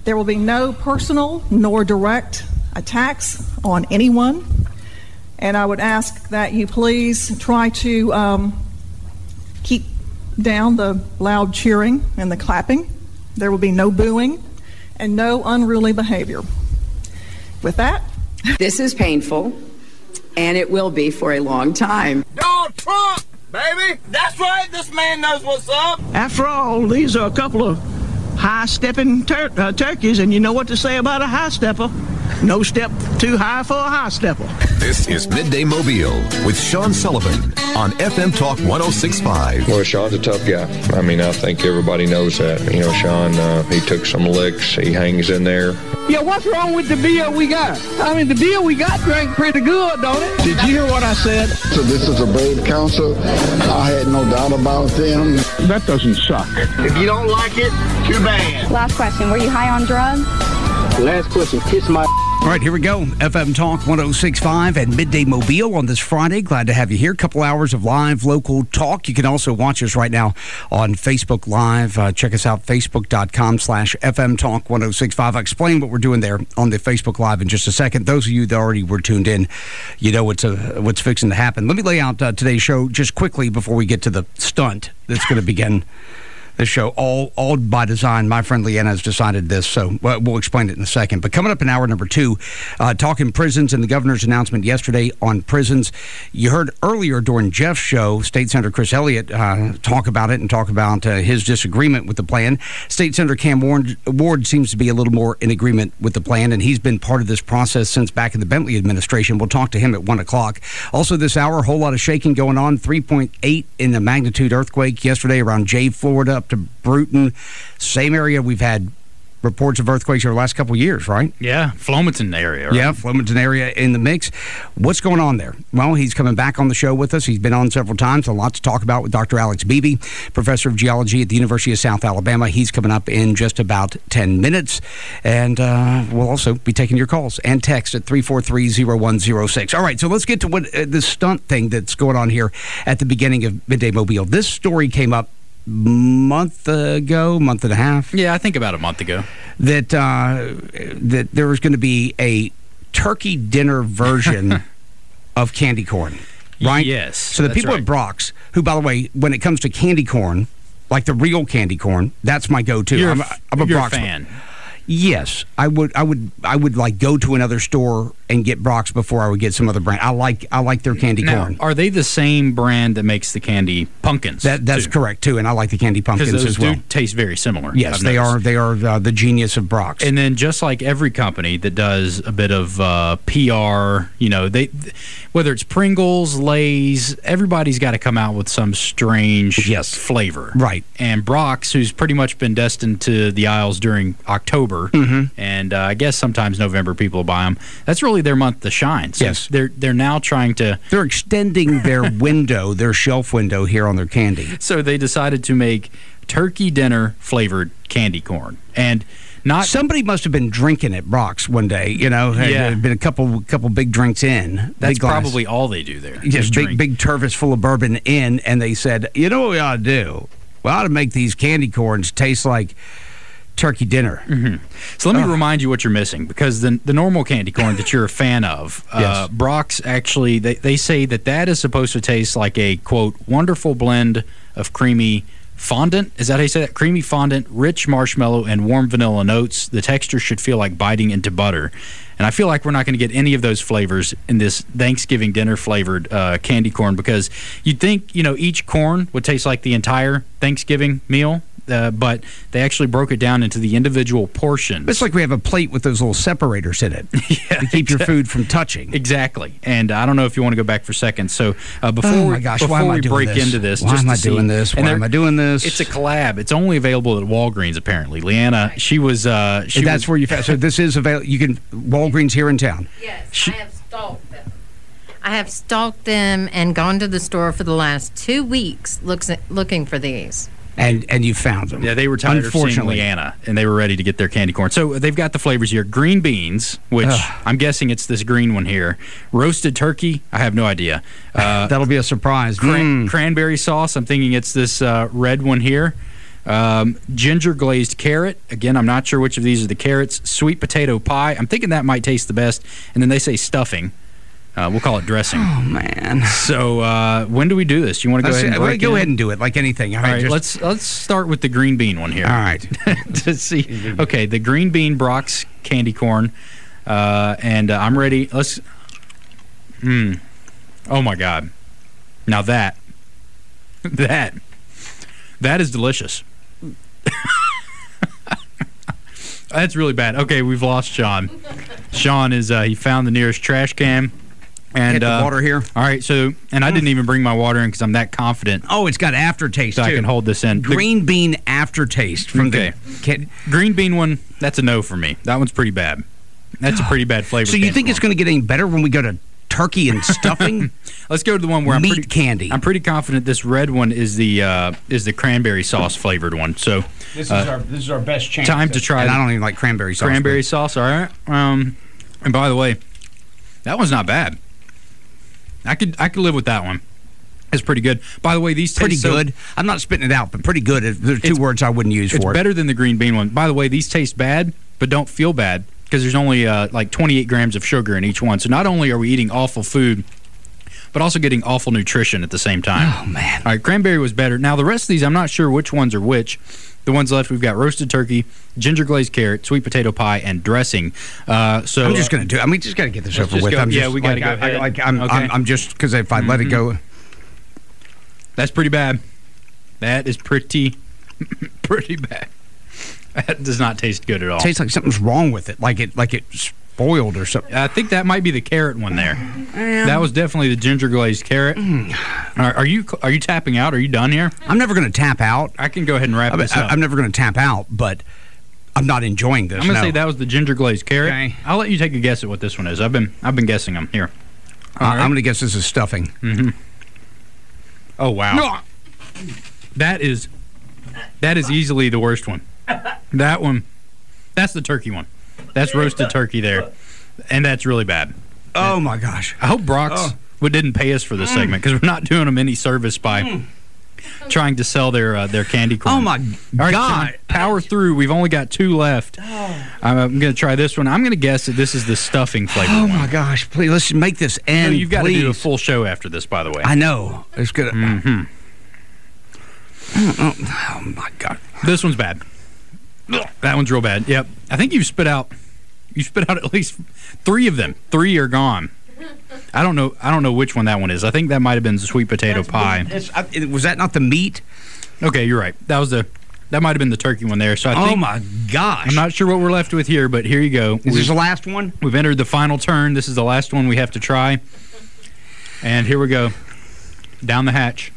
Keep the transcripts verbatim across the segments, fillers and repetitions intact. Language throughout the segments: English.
There will be no personal nor direct attacks on anyone. And I would ask that you please try to um, keep down the loud cheering and the clapping. There will be no booing and no unruly behavior. With that, this is painful, and it will be for a long time. Donald Trump, baby! That's right, this man knows what's up! After all, these are a couple of high-stepping tur- uh, turkeys, and you know what to say about a high-stepper. No step too high for a high-stepper. This is Midday Mobile with Sean Sullivan on F M Talk one oh six point five. Well, Sean's a tough guy. I mean, I think everybody knows that. You know, Sean, uh, he took some licks. He hangs in there. Yeah, what's wrong with the beer we got? I mean, the beer we got drank pretty good, don't it? Did you hear what I said? So this is a brave council. I had no doubt about them. That doesn't suck. If you don't like it, too bad. Last question, were you high on drugs? Last question, kiss my... All right, here we go. F M Talk one oh six point five and Midday Mobile on this Friday. Glad to have you here. Couple hours of live local talk. You can also watch us right now on Facebook Live. Uh, check us out, facebook.com slash FM Talk 1065. I'll explain what we're doing there on the Facebook Live in just a second. Those of you that already were tuned in, you know what's, uh, what's fixing to happen. Let me lay out uh, today's show just quickly before we get to the stunt that's going to begin this show, all all by design. My friend Leanna has decided this, so we'll explain it in a second. But coming up in hour number two, uh, talking prisons and the governor's announcement yesterday on prisons. You heard earlier during Jeff's show, State Senator Chris Elliott uh, talk about it and talk about uh, his disagreement with the plan. State Senator Cam Ward, Ward seems to be a little more in agreement with the plan, and he's been part of this process since back in the Bentley administration. We'll talk to him at one o'clock. Also this hour, a whole lot of shaking going on. three point eight in the magnitude earthquake yesterday around Jay, Florida, up to Bruton, same area we've had reports of earthquakes over the last couple of years, right? Yeah, Flomaton area. Right? Yeah, Flomaton area in the mix. What's going on there? Well, he's coming back on the show with us. He's been on several times. A lot to talk about with Doctor Alex Beebe, professor of geology at the University of South Alabama. He's coming up in just about ten minutes. And uh, we'll also be taking your calls and text at three four three, zero one zero six. All right, so let's get to what uh, this stunt thing that's going on here at the beginning of Midday Mobile. This story came up month ago, month and a half. Yeah, I think about a month ago. That uh, that there was going to be a turkey dinner version of candy corn, right? Yes. So the people right. at Brock's, who, by the way, when it comes to candy corn, like the real candy corn, that's my go-to. You're I'm a, I'm a you're Brock's a fan. Yes, I would. I would. I would like go to another store and get Brock's before I would get some other brand. I like. I like their candy now, corn. Are they the same brand that makes the candy pumpkins? That that's too? correct too, and I like the candy pumpkins those as well. do taste very similar. Yes, I've they noticed. are. They are uh, the genius of Brock's. And then just like every company that does a bit of uh, P R, you know, they whether it's Pringles, Lay's, everybody's got to come out with some strange yes. flavor, right? And Brock's, who's pretty much been destined to the aisles during October. Mm-hmm. And uh, I guess sometimes November people will buy them. That's really their month to shine. So yes. They're, they're now trying to... They're extending their window, their shelf window here on their candy. So they decided to make turkey dinner flavored candy corn. And not... Somebody must have been drinking at Brock's one day, you know. Had, yeah. had been a couple couple big drinks in. That's probably all they do there. Yes, big, drink. big turvis full of bourbon in, and they said, you know what we ought to do? We ought to make these candy corns taste like turkey dinner. Mm-hmm. So let me oh. remind you what you're missing, because the the normal candy corn that you're a fan of, yes. uh, Brock's actually, they, they say that that is supposed to taste like a, quote, wonderful blend of creamy fondant. Is that how you say that? Creamy fondant, rich marshmallow, and warm vanilla notes. The texture should feel like biting into butter. And I feel like we're not going to get any of those flavors in this Thanksgiving dinner flavored uh, candy corn, because you'd think, you know, each corn would taste like the entire Thanksgiving meal. Uh, but they actually broke it down into the individual portions. It's like we have a plate with those little separators in it yeah, to keep your food from touching. Exactly. And I don't know if you want to go back for seconds. So uh, before, oh my gosh, before why am we I doing break this? into this, why just am I to doing see, this? Why am I doing this? It's a collab. It's only available at Walgreens, apparently. Leanna, she was. Uh, she and that's was, where you found. So this is available. You can Walgreens here in town. Yes, she, I have stalked them. I have stalked them and gone to the store for the last two weeks looks at, looking for these. And and you found them. Yeah, they were tired of seeing Leanna, and they were ready to get their candy corn. So they've got the flavors here. Green beans, which Ugh. I'm guessing it's this green one here. Roasted turkey, I have no idea. Uh, That'll be a surprise. Cran- mm. Cranberry sauce, I'm thinking it's this uh, red one here. Um, ginger glazed carrot. Again, I'm not sure which of these are the carrots. Sweet potato pie. I'm thinking that might taste the best. And then they say stuffing. Uh, we'll call it dressing. Oh, man. So uh, when do we do this? You want to go let's, ahead and break Go in? ahead and do it like anything. All All right, right, just, let's let's start with the green bean one here. All right. to see. Okay, the green bean Brock's candy corn. Uh, and uh, I'm ready. Let's. Mmm. Oh, my God. Now that. That. That is delicious. That's really bad. Okay, we've lost Sean. Sean is, uh, he found the nearest trash can. And, Get the uh, water here. All right, so, and I didn't even bring my water in because I'm that confident. Oh, it's got aftertaste, so too. I can hold this in. Green the, bean aftertaste from okay. the... Can, green bean one, that's a no for me. That one's pretty bad. That's a pretty bad flavor. So you think it's going to get any better when we go to turkey and stuffing? Let's go to the one where Meat I'm pretty, candy. I'm pretty confident this red one is the uh, is the cranberry sauce flavored one. So this uh, is our this is our best chance. Time to try. And I don't even like cranberry sauce. Cranberry but. sauce, all right. Um, and by the way, that one's not bad. I could I could live with that one. It's pretty good. By the way, these pretty taste good. So, I'm not spitting it out, but pretty good. There's two words I wouldn't use it's for it. It's better than the green bean one. By the way, these taste bad, but don't feel bad because there's only uh, like twenty-eight grams of sugar in each one. So not only are we eating awful food, but also getting awful nutrition at the same time. Oh, man. All right, cranberry was better. Now, the rest of these, I'm not sure which ones are which. The ones left, we've got roasted turkey, ginger glazed carrot, sweet potato pie, and dressing. Uh, so I'm just going to do it. I mean, just got to get this over with. Go, I'm yeah, just, we got to like, go I, ahead. I, like, I'm, okay. I'm, I'm just, because if I mm-hmm. let it go. That's pretty bad. That is pretty, pretty bad. That does not taste good at all. It tastes like something's wrong with it, like it, like it spoiled or something. I think that might be the carrot one there. Um, that was definitely the ginger glazed carrot. Mm. Are, are you are you tapping out? Are you done here? I'm never going to tap out. I can go ahead and wrap I, this I, up. I'm never going to tap out, but I'm not enjoying this. I'm going to no. say that was the ginger glazed carrot. Okay. I'll let you take a guess at what this one is. I've been I've been guessing them here. Uh, right. I'm going to guess this is stuffing. Mm-hmm. Oh wow. No. That is that is easily the worst one. That one, that's the turkey one. That's roasted turkey there, and that's really bad. Oh my gosh! I hope Brock's oh. would didn't pay us for this mm. segment because we're not doing them any service by mm. trying to sell their uh, their candy corn. Oh my All right, God! Sean, power through. We've only got two left. Oh. I'm, I'm going to try this one. I'm going to guess that this is the stuffing flavor. Oh one. my gosh! Please let's make this end. No, you've got please. to do a full show after this, by the way. I know it's good. Mm-hmm. Oh, oh my God! This one's bad. That one's real bad. Yep. I think you've spit out. You spit out at least three of them. Three are gone. I don't know. I don't know which one that one is. I think that might have been the sweet potato That's pie. The, was that not the meat? Okay, you're right. That was the. That might have been the turkey one there. So I oh think, my gosh! I'm not sure what we're left with here, but here you go. Is this the last one? We've entered the final turn. This is the last one we have to try. And here we go. Down the hatch.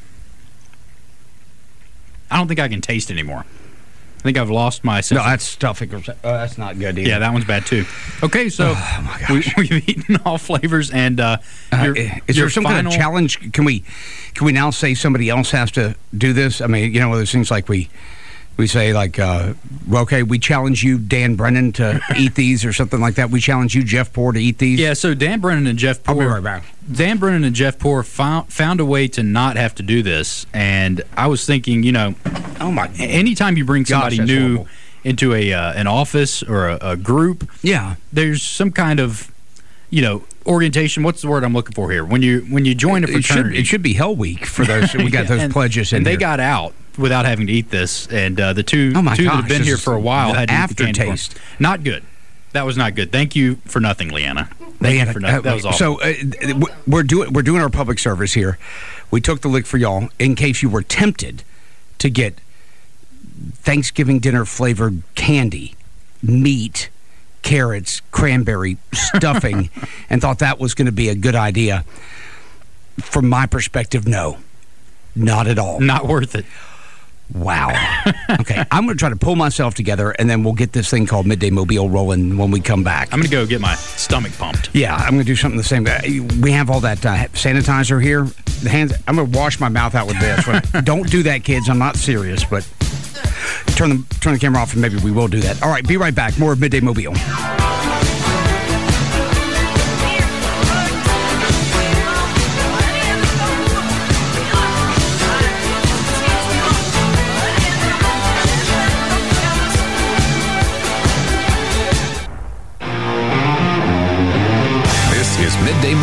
I don't think I can taste anymore. I think I've lost my sense. No, that's stuffing. Uh, that's not good either. Yeah, that one's bad too. Okay, so oh my gosh. We, we've eaten all flavors, and uh, your, uh, is your there some final... kind of challenge? Can we, can we now say somebody else has to do this? I mean, you know, there's things like we, we say like, uh, well, okay, we challenge you, Dan Brennan, to eat these or something like that. We challenge you, Jeff Poor, to eat these. Yeah. So Dan Brennan and Jeff Poor. I'll be right back. Dan Brennan and Jeff Poor found found a way to not have to do this, and I was thinking, you know, oh my, anytime you bring somebody gosh, new. Horrible. Into a uh, an office or a, a group, yeah, there's some kind of, you know, orientation. What's the word I'm looking for here? When you when you join a fraternity, it should, it should be Hell Week for those. We got those and, pledges in and they here. got out without having to eat this. And uh, the two oh my two gosh, that have been here for a while had to eat the candy corn. aftertaste. Not good. That was not good. Thank you for nothing, Leanna. Thank you for nothing. Uh, that was awful. So uh, we're doing we're doing our public service here. We took the lick for y'all in case you were tempted to get Thanksgiving dinner flavored candy, meat, carrots, cranberry, stuffing, and thought that was going to be a good idea. From my perspective, no. Not at all. Not worth it. Wow. Okay, I'm going to try to pull myself together, and then we'll get this thing called Midday Mobile rolling when we come back. I'm going to go get my stomach pumped. Yeah, I'm going to do something the same. We have all that uh, sanitizer here. The hands. I'm going to wash my mouth out with this. Don't do that, kids. I'm not serious, but turn the, turn the camera off, and maybe we will do that. All right, be right back. More of Midday Mobile.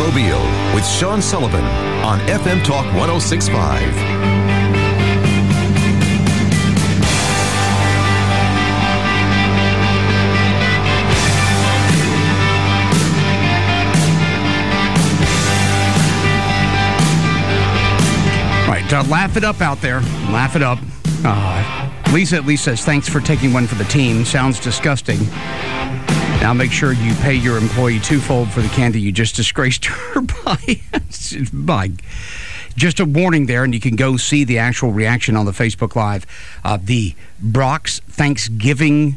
Mobile with Sean Sullivan on F M Talk one oh six point five. Uh, laugh it up out there. Laugh it up. Uh, Lisa at least says, thanks for taking one for the team. Sounds disgusting. Now make sure you pay your employee twofold for the candy you just disgraced her by. by. Just a warning there, and you can go see the actual reaction on the Facebook Live. Uh, the Brock's Thanksgiving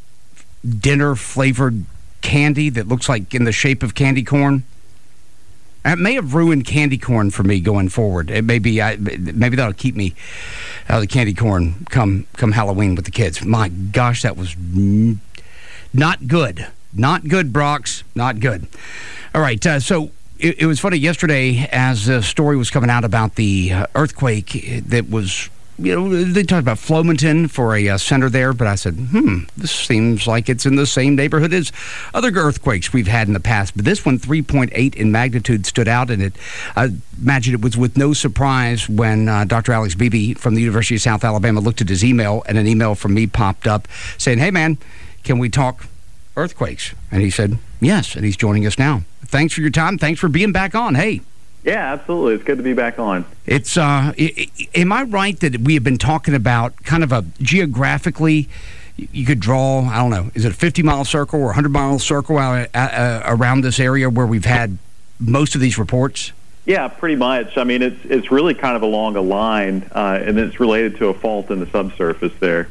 dinner flavored candy that looks like in the shape of candy corn. It may have ruined candy corn for me going forward. It may be, I, maybe that'll keep me out of the candy corn come come Halloween with the kids. My gosh, that was n- not good. Not good, Brock's. Not good. All right, uh, so it, it was funny yesterday as the story was coming out about the uh, earthquake that was, you know, they talked about Flomaton for a uh, center there, but I said, hmm, this seems like it's in the same neighborhood as other earthquakes we've had in the past. But this one, three point eight in magnitude, stood out, and it, I imagine it was with no surprise when uh, Doctor Alex Beebe from the University of South Alabama looked at his email, and an email from me popped up saying, hey, man, can we talk earthquakes? And he said, yes, and he's joining us now. Thanks for your time. Thanks for being back on. Hey. Yeah, absolutely. It's good to be back on. It's. Uh, I, I, am I right that we have been talking about kind of a geographically, you could draw, I don't know, is it a fifty-mile circle or a hundred-mile circle out, uh, uh, around this area where we've had most of these reports? Yeah, pretty much. I mean, it's it's really kind of along a line, uh, and it's related to a fault in the subsurface there.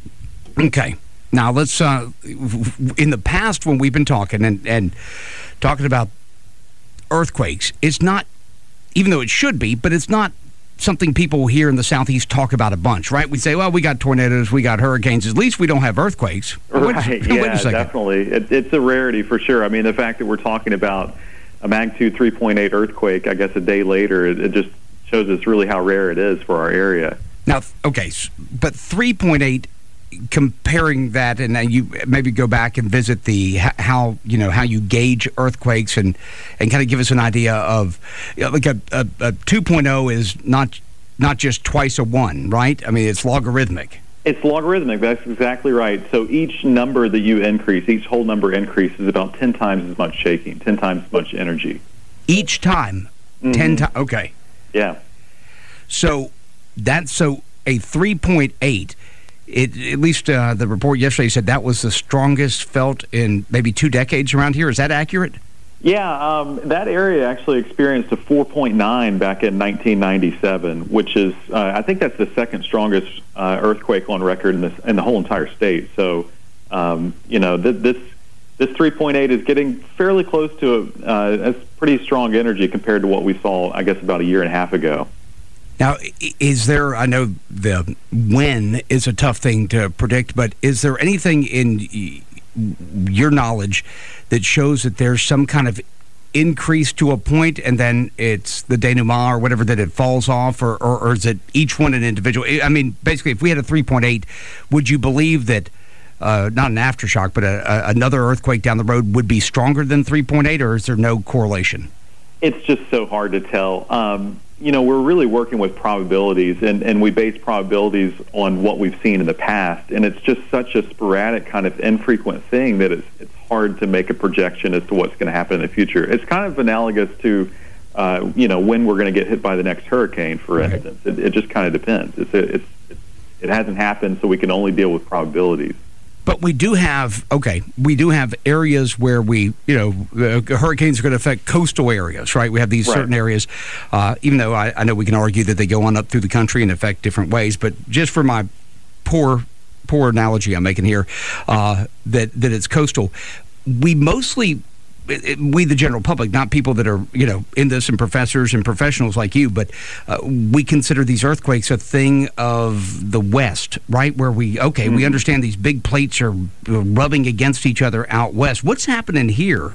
Okay. Now, let's, uh, in the past when we've been talking and, and talking about earthquakes, it's not, even though it should be, but it's not something people here in the Southeast talk about a bunch, right? We say, well, we got tornadoes, we got hurricanes. At least we don't have earthquakes. Right, wait, yeah, wait a second. Definitely. It, it's a rarity for sure. I mean, the fact that we're talking about a magnitude three point eight earthquake, I guess a day later, it, it just shows us really how rare it is for our area. Now, okay, but three point eight, comparing that, and then you maybe go back and visit the how you know how you gauge earthquakes and and kind of give us an idea of, you know, like a, a, a two point oh is not not just twice a one, right? I mean, it's logarithmic. It's logarithmic. That's exactly right. So each number that you increase, each whole number increase, is about ten times as much shaking, ten times as much energy. Each time, mm-hmm. ten times. Okay. Yeah. So that's so a three point eight. It, at least uh, the report yesterday said that was the strongest felt in maybe two decades around here. Is that accurate? Yeah, um, that area actually experienced a four point nine back in nineteen ninety-seven, which is, uh, I think that's the second strongest uh, earthquake on record in, this, in the whole entire state. So, um, you know, th- this this three point eight is getting fairly close to a, uh, a pretty strong energy compared to what we saw, I guess, about a year and a half ago. Now, is there, I know the when is a tough thing to predict, but is there anything in your knowledge that shows that there's some kind of increase to a point and then it's the denouement or whatever that it falls off, or, or, or is it each one an individual? I mean, basically, if we had a three point eight, would you believe that, uh, not an aftershock, but a, a, another earthquake down the road would be stronger than three point eight, or is there no correlation? It's just so hard to tell. Um, you know, we're really working with probabilities, and, and we base probabilities on what we've seen in the past, and it's just such a sporadic kind of infrequent thing that it's, it's hard to make a projection as to what's going to happen in the future. It's kind of analogous to, uh, you know, when we're going to get hit by the next hurricane, for right. instance. It, it just kind of depends. It's, it's, it's, it hasn't happened, so we can only deal with probabilities. But we do have, okay, we do have areas where we, you know, uh, hurricanes are going to affect coastal areas, right? We have these right. certain areas, uh, even though I, I know we can argue that they go on up through the country and affect different ways. But just for my poor, poor analogy I'm making here, uh, that, that it's coastal, we mostly, we the general public, not people that are, you know, in this and professors and professionals like you, but uh, we consider these earthquakes a thing of the West, right? Where we, okay, mm-hmm. we understand these big plates are rubbing against each other out west. What's happening here?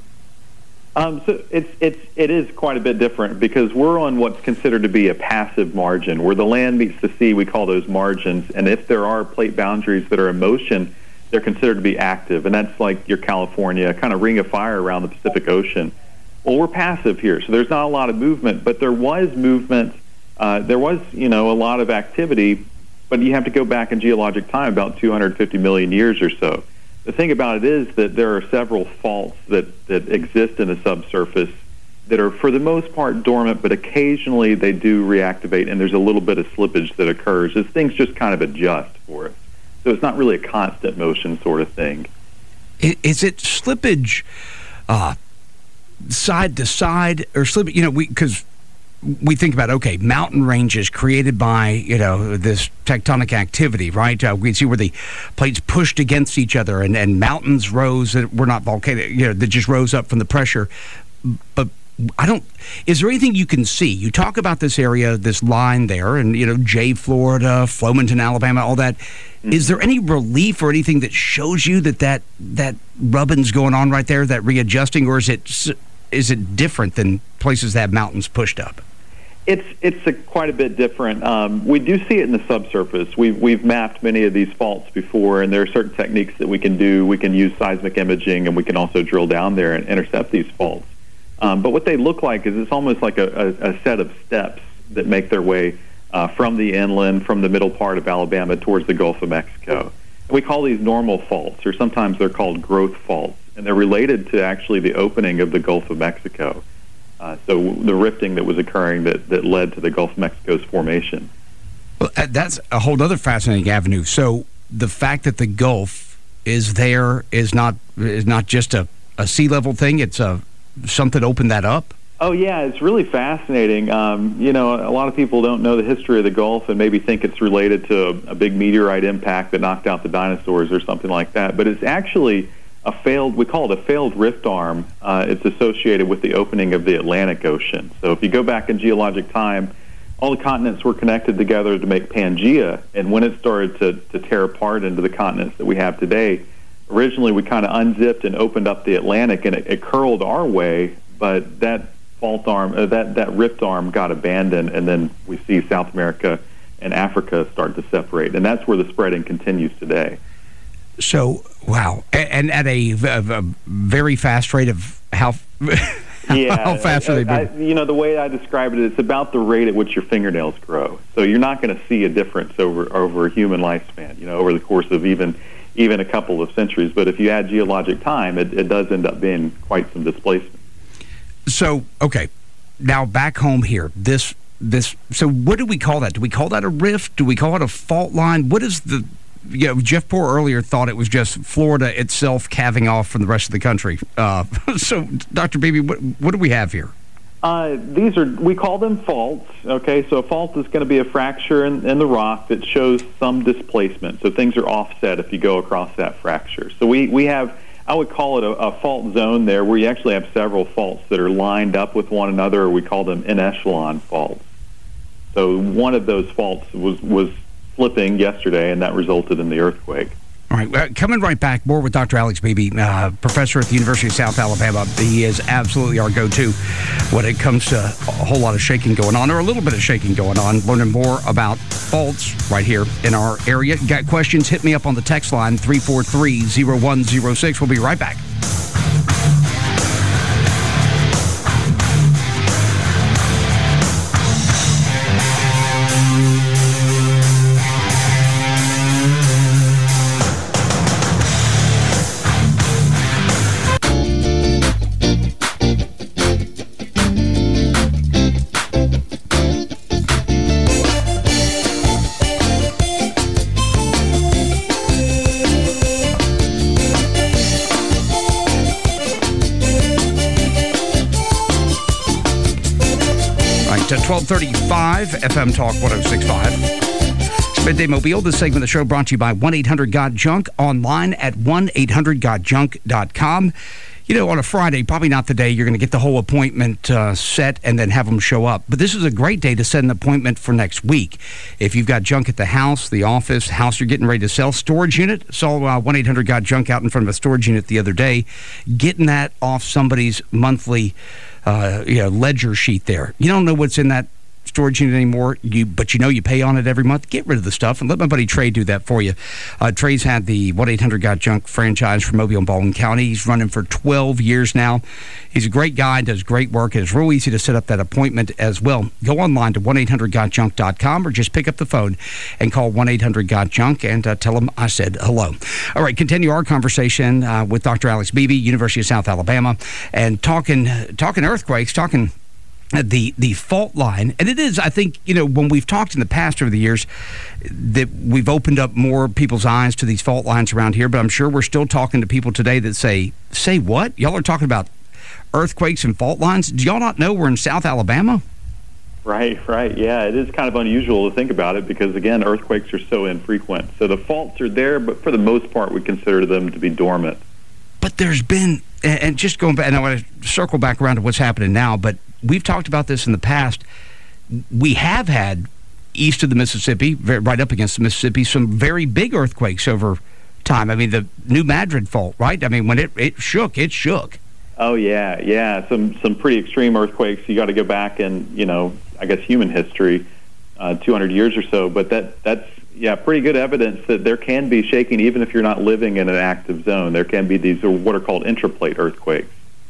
Um, so it's it's it is quite a bit different because we're on what's considered to be a passive margin, where the land meets the sea. We call those margins, and if there are plate boundaries that are in motion, they're considered to be active, and that's like your California kind of ring of fire around the Pacific Ocean. Well, we're passive here, so there's not a lot of movement, but there was movement. Uh, there was, you know, a lot of activity, but you have to go back in geologic time about two hundred fifty million years or so. The thing about it is that there are several faults that, that exist in the subsurface that are, for the most part, dormant, but occasionally they do reactivate, and there's a little bit of slippage that occurs as things just kind of adjust for us. So it's not really a constant motion sort of thing. Is it slippage uh, side to side, or slippage, you know, we because we think about, okay, mountain ranges created by, you know, this tectonic activity, right? Uh, we can see where the plates pushed against each other, and, and mountains rose that were not volcanic, you know, that just rose up from the pressure. But I don't, is there anything you can see? You talk about this area, this line there, and, you know, Jay, Florida, Flomaton, Alabama, all that. Mm-hmm. Is there any relief or anything that shows you that that, that rubbing's going on right there, that readjusting, or is it, is it different than places that have mountains pushed up? It's it's a, quite a bit different. Um, we do see it in the subsurface. We've we've mapped many of these faults before, and there are certain techniques that we can do. We can use seismic imaging, and we can also drill down there and intercept these faults. Um, but what they look like is it's almost like a, a, a set of steps that make their way uh, from the inland, from the middle part of Alabama towards the Gulf of Mexico. And we call these normal faults, or sometimes they're called growth faults, and they're related to actually the opening of the Gulf of Mexico. Uh, so the rifting that was occurring that, that led to the Gulf of Mexico's formation. Well, that's a whole other fascinating avenue. So the fact that the Gulf is there is not is not just a, a sea level thing. It's a something opened that up. Oh yeah, it's really fascinating. Um, you know, a lot of people don't know the history of the Gulf and maybe think it's related to a, a big meteorite impact that knocked out the dinosaurs or something like that. But it's actually a failed, we call it a failed rift arm. Uh, it's associated with the opening of the Atlantic Ocean. So if you go back in geologic time, all the continents were connected together to make Pangea, and when it started to, to tear apart into the continents that we have today, originally we kind of unzipped and opened up the Atlantic, and it, it curled our way, but that fault arm, uh, that, that rift arm got abandoned, and then we see South America and Africa start to separate, and that's where the spreading continues today. So, wow. And at a, a, a very fast rate of how, yeah, how fast I, are they I, moving? You know, the way I describe it, it's about the rate at which your fingernails grow. So you're not going to see a difference over, over a human lifespan, you know, over the course of even even a couple of centuries. But if you add geologic time, it, it does end up being quite some displacement. So, okay. Now, back home here, this, this, so what do we call that? Do we call that a rift? Do we call it a fault line? What is the... You know, Jeff Poor earlier thought it was just Florida itself calving off from the rest of the country. Uh, so, Doctor Beebe, what, what do we have here? Uh, these are, we call them faults, okay? So a fault is going to be a fracture in, in the rock that shows some displacement. So things are offset if you go across that fracture. So we, we have, I would call it a, a fault zone there where you actually have several faults that are lined up with one another, or we call them in echelon faults. So one of those faults was, was flipping yesterday, and that resulted in the earthquake. All right, uh, coming right back, more with Doctor Alex Beebe, uh, professor at the University of South Alabama. He is absolutely our go-to when it comes to a whole lot of shaking going on, or a little bit of shaking going on. Learning more about faults right here in our area. Got questions? Hit me up on the text line, three four three, zero one zero six. We'll be right back. twelve thirty-five F M Talk one oh six point five. It's Midday Mobile. This segment of the show brought to you by one eight hundred got junk, online at one eight hundred got junk dot com. You know, on a Friday, probably not the day you're going to get the whole appointment uh, set and then have them show up. But this is a great day to set an appointment for next week. If you've got junk at the house, the office, house you're getting ready to sell, storage unit. Saw uh, one eight hundred got junk out in front of a storage unit the other day. Getting that off somebody's monthly uh, you know, ledger sheet there. You don't know what's in that storage unit anymore, you but you know you pay on it every month, get rid of the stuff and let my buddy Trey do that for you. Uh, Trey's had the one eight hundred got junk franchise for Mobile and Baldwin County. He's running for twelve years now. He's a great guy, does great work, and it's real easy to set up that appointment as well. Go online to one eight hundred got junk dot com or just pick up the phone and call one eight hundred got junk and uh, tell them I said hello. All right, continue our conversation uh, with Doctor Alex Beebe, University of South Alabama, and talking talking earthquakes, talking the the fault line. And it is, I think, you know, when we've talked in the past over the years, that we've opened up more people's eyes to these fault lines around here, but I'm sure we're still talking to people today that say, say what? Y'all are talking about earthquakes and fault lines? Do y'all not know we're in South Alabama? Right, right. Yeah, it is kind of unusual to think about it because, again, earthquakes are so infrequent. So the faults are there, but for the most part, we consider them to be dormant. But there's been, and just going back, and I want to circle back around to what's happening now, but we've talked about this in the past. We have had east of the Mississippi, right up against the Mississippi, some very big earthquakes over time. I mean, the New Madrid fault, right? I mean, when it, it shook, it shook. Oh, yeah, yeah. Some some pretty extreme earthquakes. You got to go back in, you know, I guess human history, uh, two hundred years or so. But that that's, yeah, pretty good evidence that there can be shaking even if you're not living in an active zone. There can be these what are called intraplate earthquakes.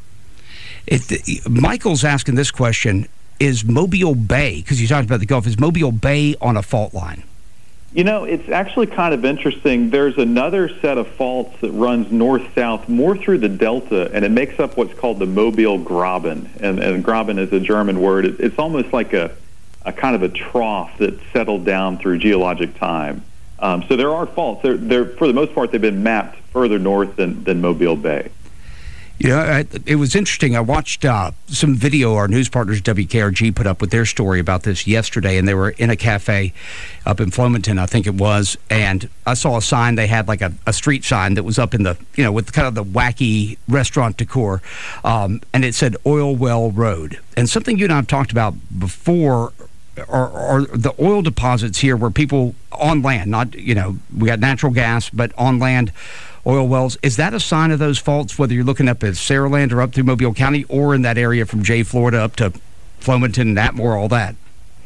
It, Michael's asking this question, is Mobile Bay, because you talked about the Gulf, is Mobile Bay on a fault line? You know, it's actually kind of interesting. There's another set of faults that runs north-south, more through the delta, and it makes up what's called the Mobile Graben. And, and Graben is a German word. It, it's almost like a, a kind of a trough that settled down through geologic time. Um, so there are faults. They're, they're, for the most part, they've been mapped further north than, than Mobile Bay. You know, I, it was interesting. I watched uh, some video our news partners, W K R G, put up with their story about this yesterday, and they were in a cafe up in Flomaton, I think it was, and I saw a sign. They had like a, a street sign that was up in the, you know, with kind of the wacky restaurant decor, um, and it said Oil Well Road. And something you and I have talked about before are, are the oil deposits here where people on land, not, you know, we got natural gas, but on land, oil wells. Is that a sign of those faults, whether you're looking up at Saraland or up through Mobile County or in that area from Jay, Florida up to Flomaton, Atmore, all that?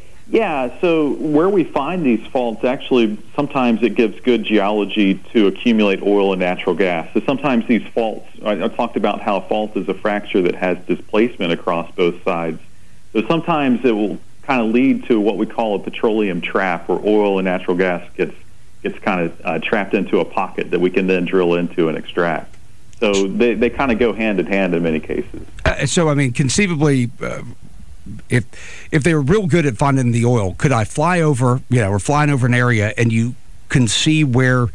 Yeah, so where we find these faults, actually, sometimes it gives good geology to accumulate oil and natural gas. So sometimes these faults, I, I talked about how a fault is a fracture that has displacement across both sides. So sometimes it will kind of lead to what we call a petroleum trap, where oil and natural gas gets gets kind of uh, trapped into a pocket that we can then drill into and extract. So they, they kind of go hand in hand in many cases. Uh, so, I mean, conceivably, uh, if if they were real good at finding the oil, could I fly over, you know, we're flying over an area and you can see where,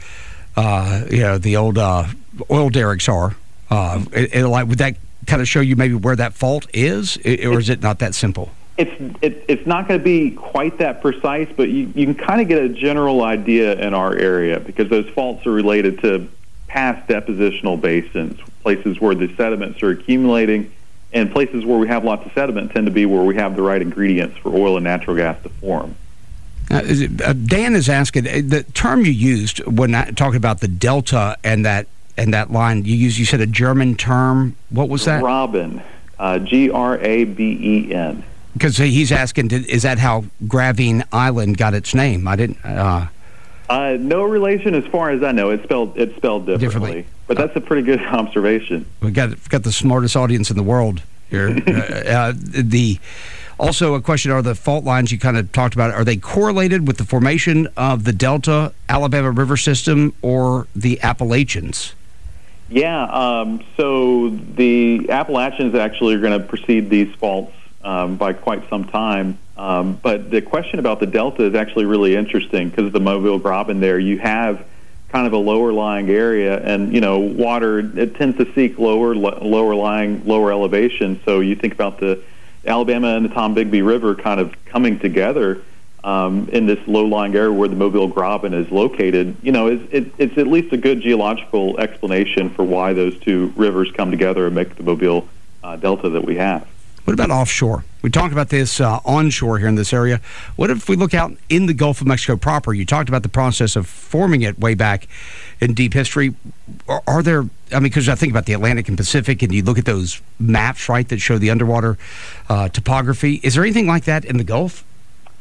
uh, you know, the old uh, oil derricks are? Uh, it, it, like, would that kind of show you maybe where that fault is, or is it not that simple? It's it, it's not going to be quite that precise, but you, you can kind of get a general idea in our area because those faults are related to past depositional basins, places where the sediments are accumulating, and places where we have lots of sediment tend to be where we have the right ingredients for oil and natural gas to form. Uh, is it, uh, Dan is asking, the term you used when I, talking about the delta and that and that line, you used, you said a German term. What was that? Graben, uh, G R A B E N. Because he's asking, is that how Gravine Island got its name? I didn't. Uh, uh, no relation, as far as I know. It's spelled it's spelled differently, differently. But that's a pretty good observation. We got we've got the smartest audience in the world here. uh, uh, the also a question: are the fault lines you kind of talked about, are they correlated with the formation of the Delta Alabama River system or the Appalachians? Yeah. Um, so the Appalachians actually are going to precede these faults Um, by quite some time. Um, but the question about the delta is actually really interesting because of the Mobile Graben there. You have kind of a lower lying area, and, you know, water, it tends to seek lower, lower lying, lower elevation. So you think about the Alabama and the Tombigbee River kind of coming together um, in this low-lying area where the Mobile Graben is located. You know, it's, it, it's at least a good geological explanation for why those two rivers come together and make the Mobile uh, Delta that we have. What about offshore? We talked about this uh, onshore here in this area. What if we look out in the Gulf of Mexico proper? You talked about the process of forming it way back in deep history. Are, are there, I mean, because I think about the Atlantic and Pacific, and you look at those maps, right, that show the underwater uh, topography. Is there anything like that in the Gulf?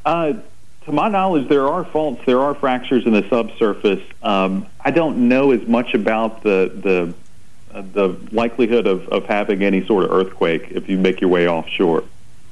Uh, to my knowledge, there are faults. There are fractures in the subsurface. Um, I don't know as much about the the uh, the likelihood of, of having any sort of earthquake if you make your way offshore.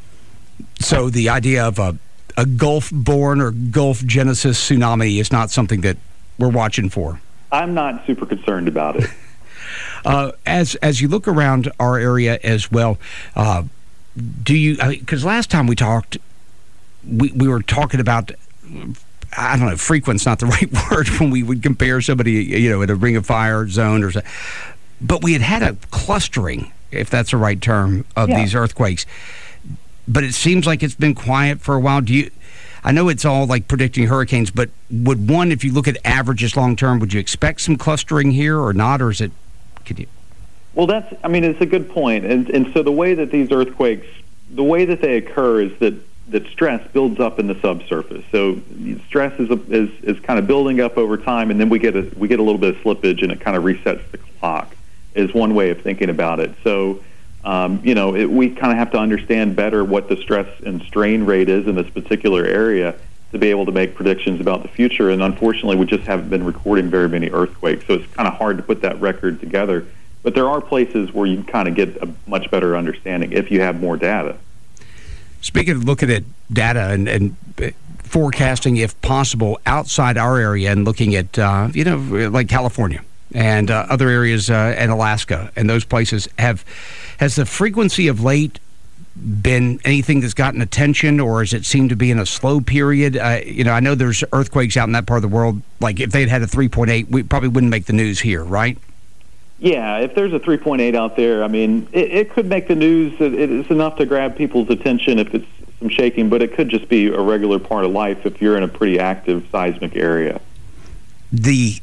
So the idea of a, a Gulf-borne or Gulf Genesis tsunami is not something that we're watching for. I'm not super concerned about it. uh, as as you look around our area as well, uh, do you? Because last time we talked, we we were talking about, I don't know, frequent's not the right word when we would compare somebody, you know, in a ring of fire zone or something. But we had had a clustering, if that's the right term, of yeah. these earthquakes. But it seems like it's been quiet for a while. Do you? I know it's all like predicting hurricanes, but would one, if you look at averages long term, would you expect some clustering here or not, or is it? Could you? Well, that's. I mean, it's a good point, and and so the way that these earthquakes, the way that they occur is that that stress builds up in the subsurface. So stress is a, is is kind of building up over time, and then we get a we get a little bit of slippage, and it kind of resets the clock. Is one way of thinking about it. So. Um, you know, it, we kind of have to understand better what the stress and strain rate is in this particular area to be able to make predictions about the future. And unfortunately, we just haven't been recording very many earthquakes, so it's kind of hard to put that record together. But there are places where you can kind of get a much better understanding if you have more data. Speaking of looking at data and, and forecasting, if possible, outside our area and looking at, uh, you know, like California and uh, other areas uh, and Alaska and those places, have has the frequency of late been anything that's gotten attention, or has it seemed to be in a slow period? Uh, you know, I know there's earthquakes out in that part of the world. Like if they'd had a three point eight, we probably wouldn't make the news here, right? Yeah, if there's a three point eight out there, I mean, it, it could make the news. It, it's enough to grab people's attention if it's some shaking, but it could just be a regular part of life if you're in a pretty active seismic area. The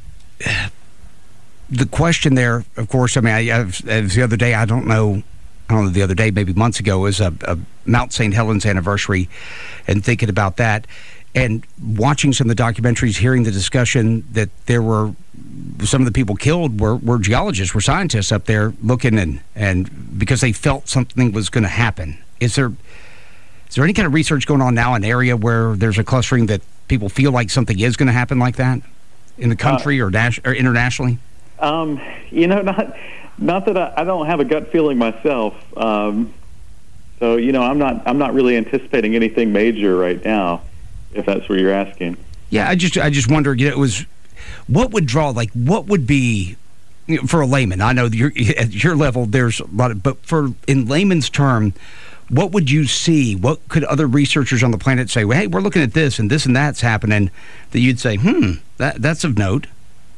the question there, of course, I mean, I, I, as the other day, I don't know, I don't know, the other day, maybe months ago, was a, a Mount Saint Helens anniversary, and thinking about that, and watching some of the documentaries, hearing the discussion that there were some of the people killed were, were geologists, were scientists up there looking, and, and because they felt something was going to happen. Is there is there any kind of research going on now in an area where there's a clustering that people feel like something is going to happen like that in the country uh, or, nas- or internationally? Um, you know, not not that I, I don't have a gut feeling myself. Um, so you know, I'm not I'm not really anticipating anything major right now, if that's what you're asking. Yeah, I just I just wondered. You know, it was what would draw like what would be, you know, for a layman. I know you're, at your level there's a lot of, but for in layman's term, what would you see? What could other researchers on the planet say? Well, hey, we're looking at this and this and that's happening. That you'd say, hmm, that that's of note.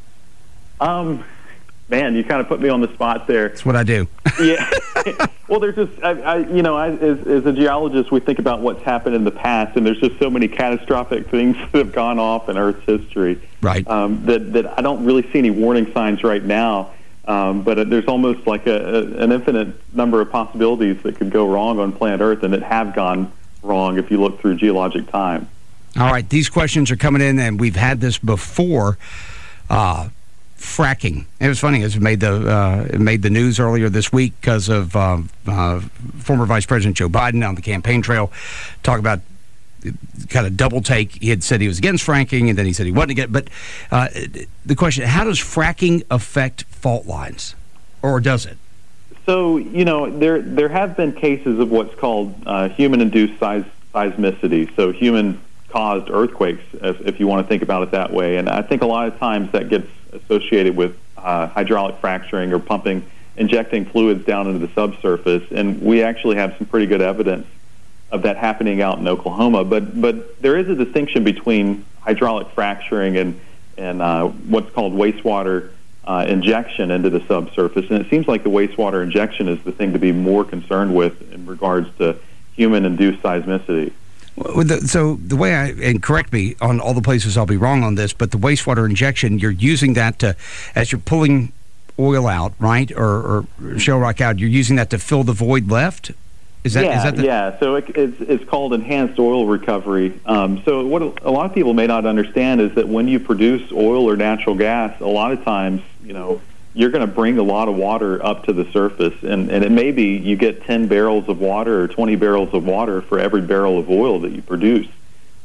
Um, man, you kind of put me on the spot there. That's what I do. Yeah. Well, there's just, I, I, you know, I, as, as a geologist, we think about what's happened in the past, and there's just so many catastrophic things that have gone off in Earth's history. Right. Um, that, that I don't really see any warning signs right now, um, but there's almost like a, a, an infinite number of possibilities that could go wrong on planet Earth and that have gone wrong if you look through geologic time. All right, these questions are coming in, and we've had this before. Uh, fracking. It was funny. It made the uh, it made the news earlier this week because of uh, uh, former Vice President Joe Biden on the campaign trail talk about kind of double take. He had said he was against fracking, and then he said he wasn't against. But uh, the question: how does fracking affect fault lines, or does it? So you know there there have been cases of what's called uh, human-induced seis- seismicity. So human-caused earthquakes, if, if you want to think about it that way. And I think a lot of times that gets associated with uh, hydraulic fracturing or pumping, injecting fluids down into the subsurface, and we actually have some pretty good evidence of that happening out in Oklahoma. But but there is a distinction between hydraulic fracturing and and uh, what's called wastewater uh, injection into the subsurface, and it seems like the wastewater injection is the thing to be more concerned with in regards to human-induced seismicity. So the way I, and correct me on all the places I'll be wrong on this, but the wastewater injection, you're using that to, as you're pulling oil out, right, or, or shale rock out, you're using that to fill the void left? Is that, yeah, is that the... yeah. So it, it's, it's called enhanced oil recovery. Um, so what a lot of people may not understand is that when you produce oil or natural gas, a lot of times, you know, you're going to bring a lot of water up to the surface, and, and it may be you get ten barrels of water or twenty barrels of water for every barrel of oil that you produce.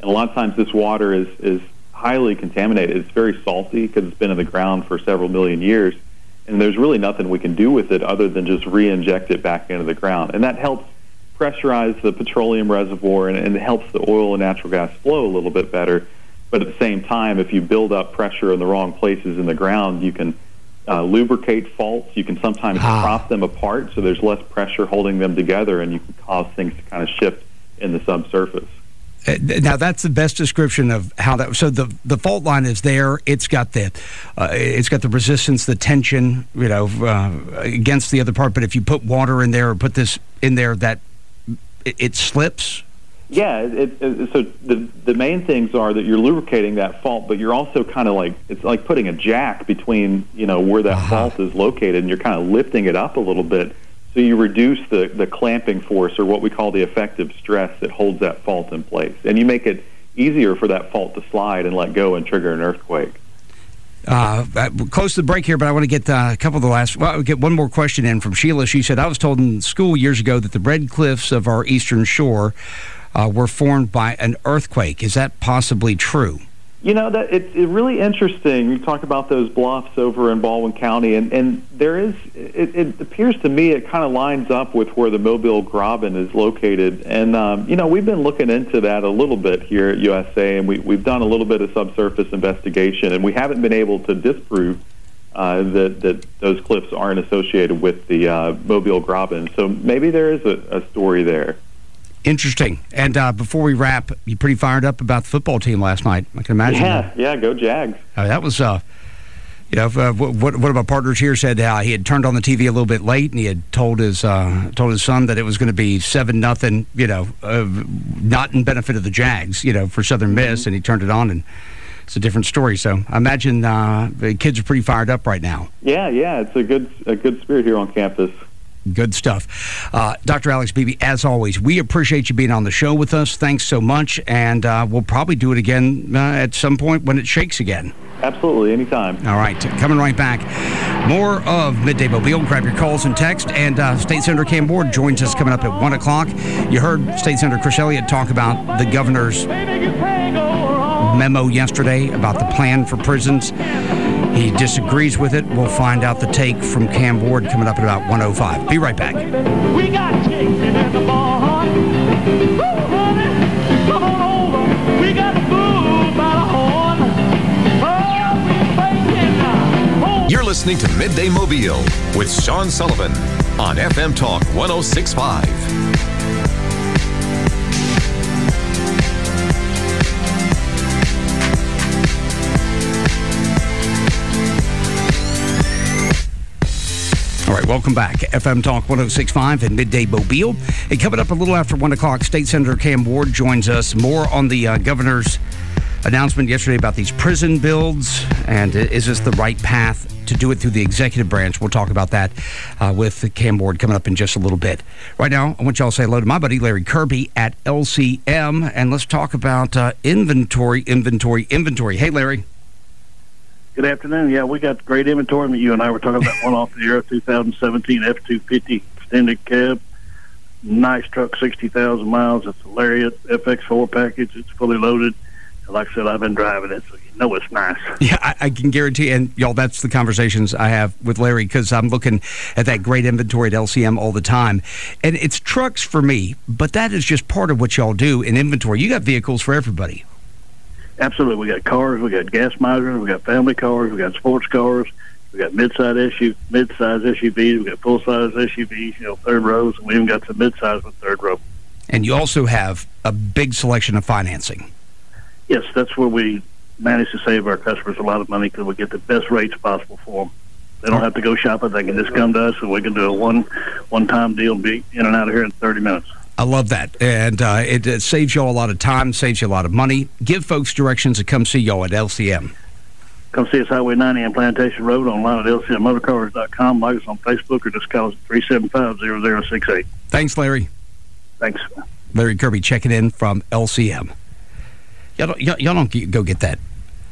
And a lot of times this water is, is highly contaminated. It's very salty because it's been in the ground for several million years, and there's really nothing we can do with it other than just re-inject it back into the ground. And that helps pressurize the petroleum reservoir, and, and it helps the oil and natural gas flow a little bit better. But at the same time, if you build up pressure in the wrong places in the ground, you can uh, lubricate faults. You can sometimes ah. prop them apart, so there's less pressure holding them together, and you can cause things to kind of shift in the subsurface. Uh, now that's the best description of how that. So the the fault line is there. It's got the uh, it's got the resistance, the tension, you know, uh, against the other part. But if you put water in there or put this in there, that it, it slips. Yeah, it, it, so the the main things are that you're lubricating that fault, but you're also kind of like, it's like putting a jack between, you know, where that uh-huh. fault is located, and you're kind of lifting it up a little bit, so you reduce the, the clamping force, or what we call the effective stress that holds that fault in place, and you make it easier for that fault to slide and let go and trigger an earthquake. Uh, we're close to the break here, but I want to get uh, a couple of the last. Well, I'll get one more question in from Sheila. She said, "I was told in school years ago that the red cliffs of our eastern shore Uh, were formed by an earthquake. Is that possibly true?" You know, that it's it really interesting. You talk about those bluffs over in Baldwin County, and, and there is, it, it appears to me it kind of lines up with where the Mobile Graben is located. And, um, you know, we've been looking into that a little bit here at U S A, and we, we've done a little bit of subsurface investigation, and we haven't been able to disprove uh, that, that those cliffs aren't associated with the uh, Mobile Graben. So maybe there is a, a story there. Interesting. And uh, before we wrap, you pretty fired up about the football team last night, I can imagine. Yeah, that. yeah, go Jags. Uh, that was, uh, you know, uh, what, one of our partners here said uh, he had turned on the T V a little bit late, and he had told his uh, told his son that it was going to be seven nothing, you know, uh, not in benefit of the Jags, you know, for Southern Miss, mm-hmm. and he turned it on, and it's a different story. So I imagine uh, the kids are pretty fired up right now. Yeah, yeah, it's a good a good spirit here on campus. Good stuff. Uh, Doctor Alex Beebe, as always, we appreciate you being on the show with us. Thanks so much, and uh, we'll probably do it again uh, at some point when it shakes again. Absolutely, anytime. All right, coming right back. More of Midday Mobile. Grab your calls and text, and uh, State Senator Cam Ward joins us coming up at one o'clock. You heard State Senator Chris Elliott talk about the governor's memo yesterday about the plan for prisons. He disagrees with it. We'll find out the take from Cam Ward coming up at about one oh five. Be right back. We got chicken in the barn. Woo, honey, come on over. We got food by the horn. Oh, we baking now. You're listening to Midday Mobile with Sean Sullivan on F M Talk one oh six point five. All right, welcome back. F M Talk one oh six point five and Midday Mobile. And coming up a little after one o'clock, State Senator Cam Ward joins us. More on the uh, governor's announcement yesterday about these prison builds, and is this the right path to do it through the executive branch? We'll talk about that uh, with Cam Ward coming up in just a little bit. Right now, I want y'all to say hello to my buddy Larry Kirby at L C M, and let's talk about uh, inventory, inventory, inventory. Hey, Larry. Good afternoon. Yeah, we got great inventory. You and I were talking about one off the air, two thousand seventeen F two fifty extended cab. Nice truck, sixty thousand miles. It's a Lariat F X four package. It's fully loaded. And like I said, I've been driving it, so you know it's nice. Yeah, I, I can guarantee, and y'all, that's the conversations I have with Larry, because I'm looking at that great inventory at L C M all the time. And it's trucks for me, but that is just part of what y'all do in inventory. You got vehicles for everybody. Absolutely. We got cars, we got gas migrants, we got family cars, we got sports cars, we got mid-size S U, mid-size S U Vs, we got full-size S U Vs, you know, third rows, and we even got some mid-size with third row. And you also have a big selection of financing. Yes, that's where we manage to save our customers a lot of money, because we get the best rates possible for them. They don't have to go shopping. They can just come to us, and we can do a one, one-time deal and be in and out of here in thirty minutes. I love that. And uh, it, it saves y'all a lot of time, saves you a lot of money. Give folks directions to come see y'all at L C M. Come see us Highway ninety on Plantation Road, online at L C M motorcars dot com. Like us on Facebook, or just call us at three seven five, zero zero six eight. Thanks, Larry. Thanks. Larry Kirby checking in from L C M. Y'all don't, y'all, y'all don't get, go get that.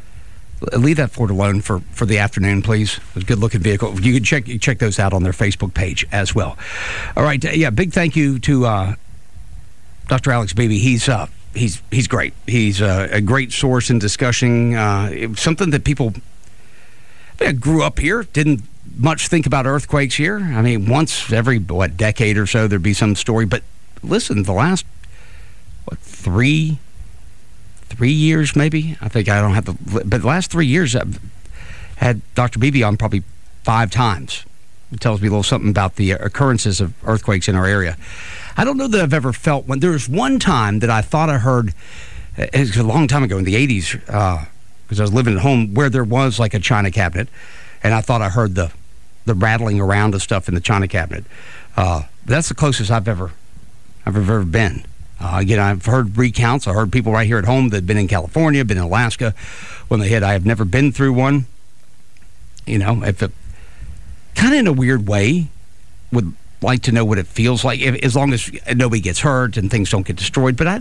Leave that Ford alone for, for the afternoon, please. It's a good-looking vehicle. You can check check those out on their Facebook page as well. All right. Yeah, big thank you to uh, Doctor Alex Beebe. He's uh, he's he's great. He's a, a great source in discussing uh, it was something that people. I, mean, I grew up here, didn't much think about earthquakes here. I mean, once every what decade or so there'd be some story. But listen, the last what three three years maybe. I think I don't have the but the last three years I've had Doctor Beebe on probably five times. It tells me a little something about the occurrences of earthquakes in our area. I don't know that I've ever felt one. There was one time that I thought I heard, it was a long time ago in the eighties, because uh, I was living at home, where there was like a china cabinet, and I thought I heard the, the rattling around of stuff in the china cabinet. Uh, that's the closest I've ever, I've ever been. Uh, again, I've heard recounts. I heard people right here at home that have been in California, been in Alaska when they hit. I have never been through one. You know, if it, kind of in a weird way, would like to know what it feels like, if, as long as nobody gets hurt and things don't get destroyed. But I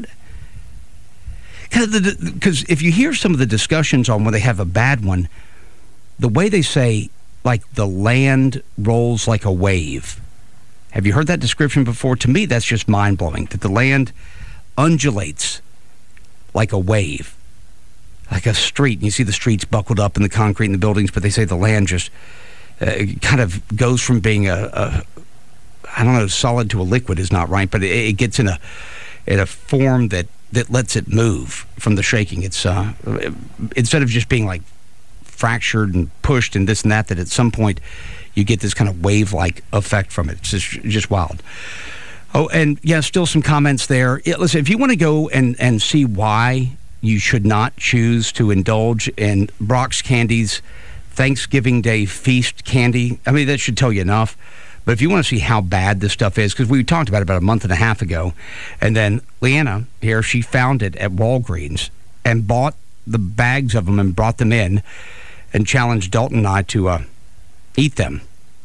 kind of because if you hear some of the discussions on when they have a bad one, the way they say, like, the land rolls like a wave. Have you heard that description before? To me, that's just mind blowing. That the land undulates like a wave, like a street. And you see the streets buckled up in the concrete in the buildings, but they say the land just uh, kind of goes from being a, a I don't know, solid to a liquid is not right, but it, it gets in a in a form that, that lets it move from the shaking. It's uh, instead of just being like fractured and pushed and this and that, that at some point you get this kind of wave-like effect from it. It's just, just wild. Oh, and yeah, still some comments there. Yeah, listen, if you want to go and, and see why you should not choose to indulge in Brock's Candy's Thanksgiving Day feast candy, I mean, that should tell you enough. But if you want to see how bad this stuff is, because we talked about it about a month and a half ago, and then Leanna here, she found it at Walgreens and bought the bags of them and brought them in and challenged Dalton and I to uh, eat them.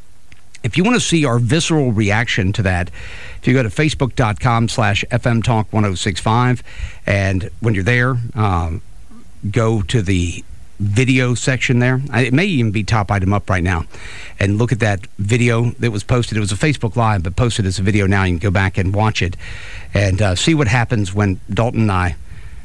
If you want to see our visceral reaction to that, if you go to facebook.com slash fmtalk1065, and when you're there, um, go to the video section there. It may even be top item up right now. And look at that video that was posted. It was a Facebook Live, but posted as a video now. You can go back and watch it and uh, see what happens when Dalton and I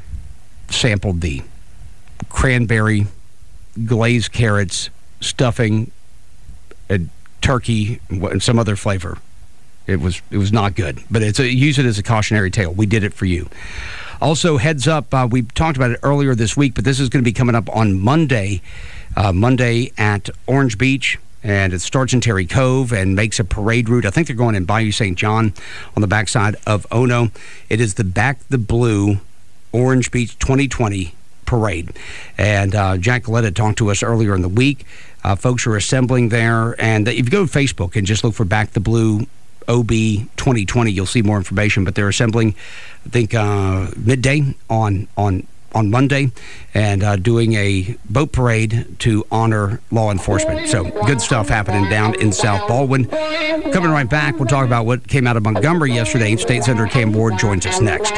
sampled the cranberry, glazed carrots, stuffing, and turkey, and some other flavor. It was it was not good. But it's a, use it as a cautionary tale. We did it for you. Also, heads up, uh, we talked about it earlier this week, but this is going to be coming up on Monday, uh, Monday at Orange Beach, and it starts in Terry Cove and makes a parade route. I think they're going in Bayou Saint John on the backside of Ono. It is the Back the Blue Orange Beach twenty twenty parade. And uh, Jack Galetta talked to us earlier in the week. Uh, folks are assembling there, and if you go to Facebook and just look for Back the Blue O B twenty twenty, you'll see more information. But they're assembling, I think, uh, midday on on on Monday, and uh, doing a boat parade to honor law enforcement. So good stuff happening down in South Baldwin. Coming right back, we'll talk about what came out of Montgomery yesterday. State Senator Cam Ward joins us next.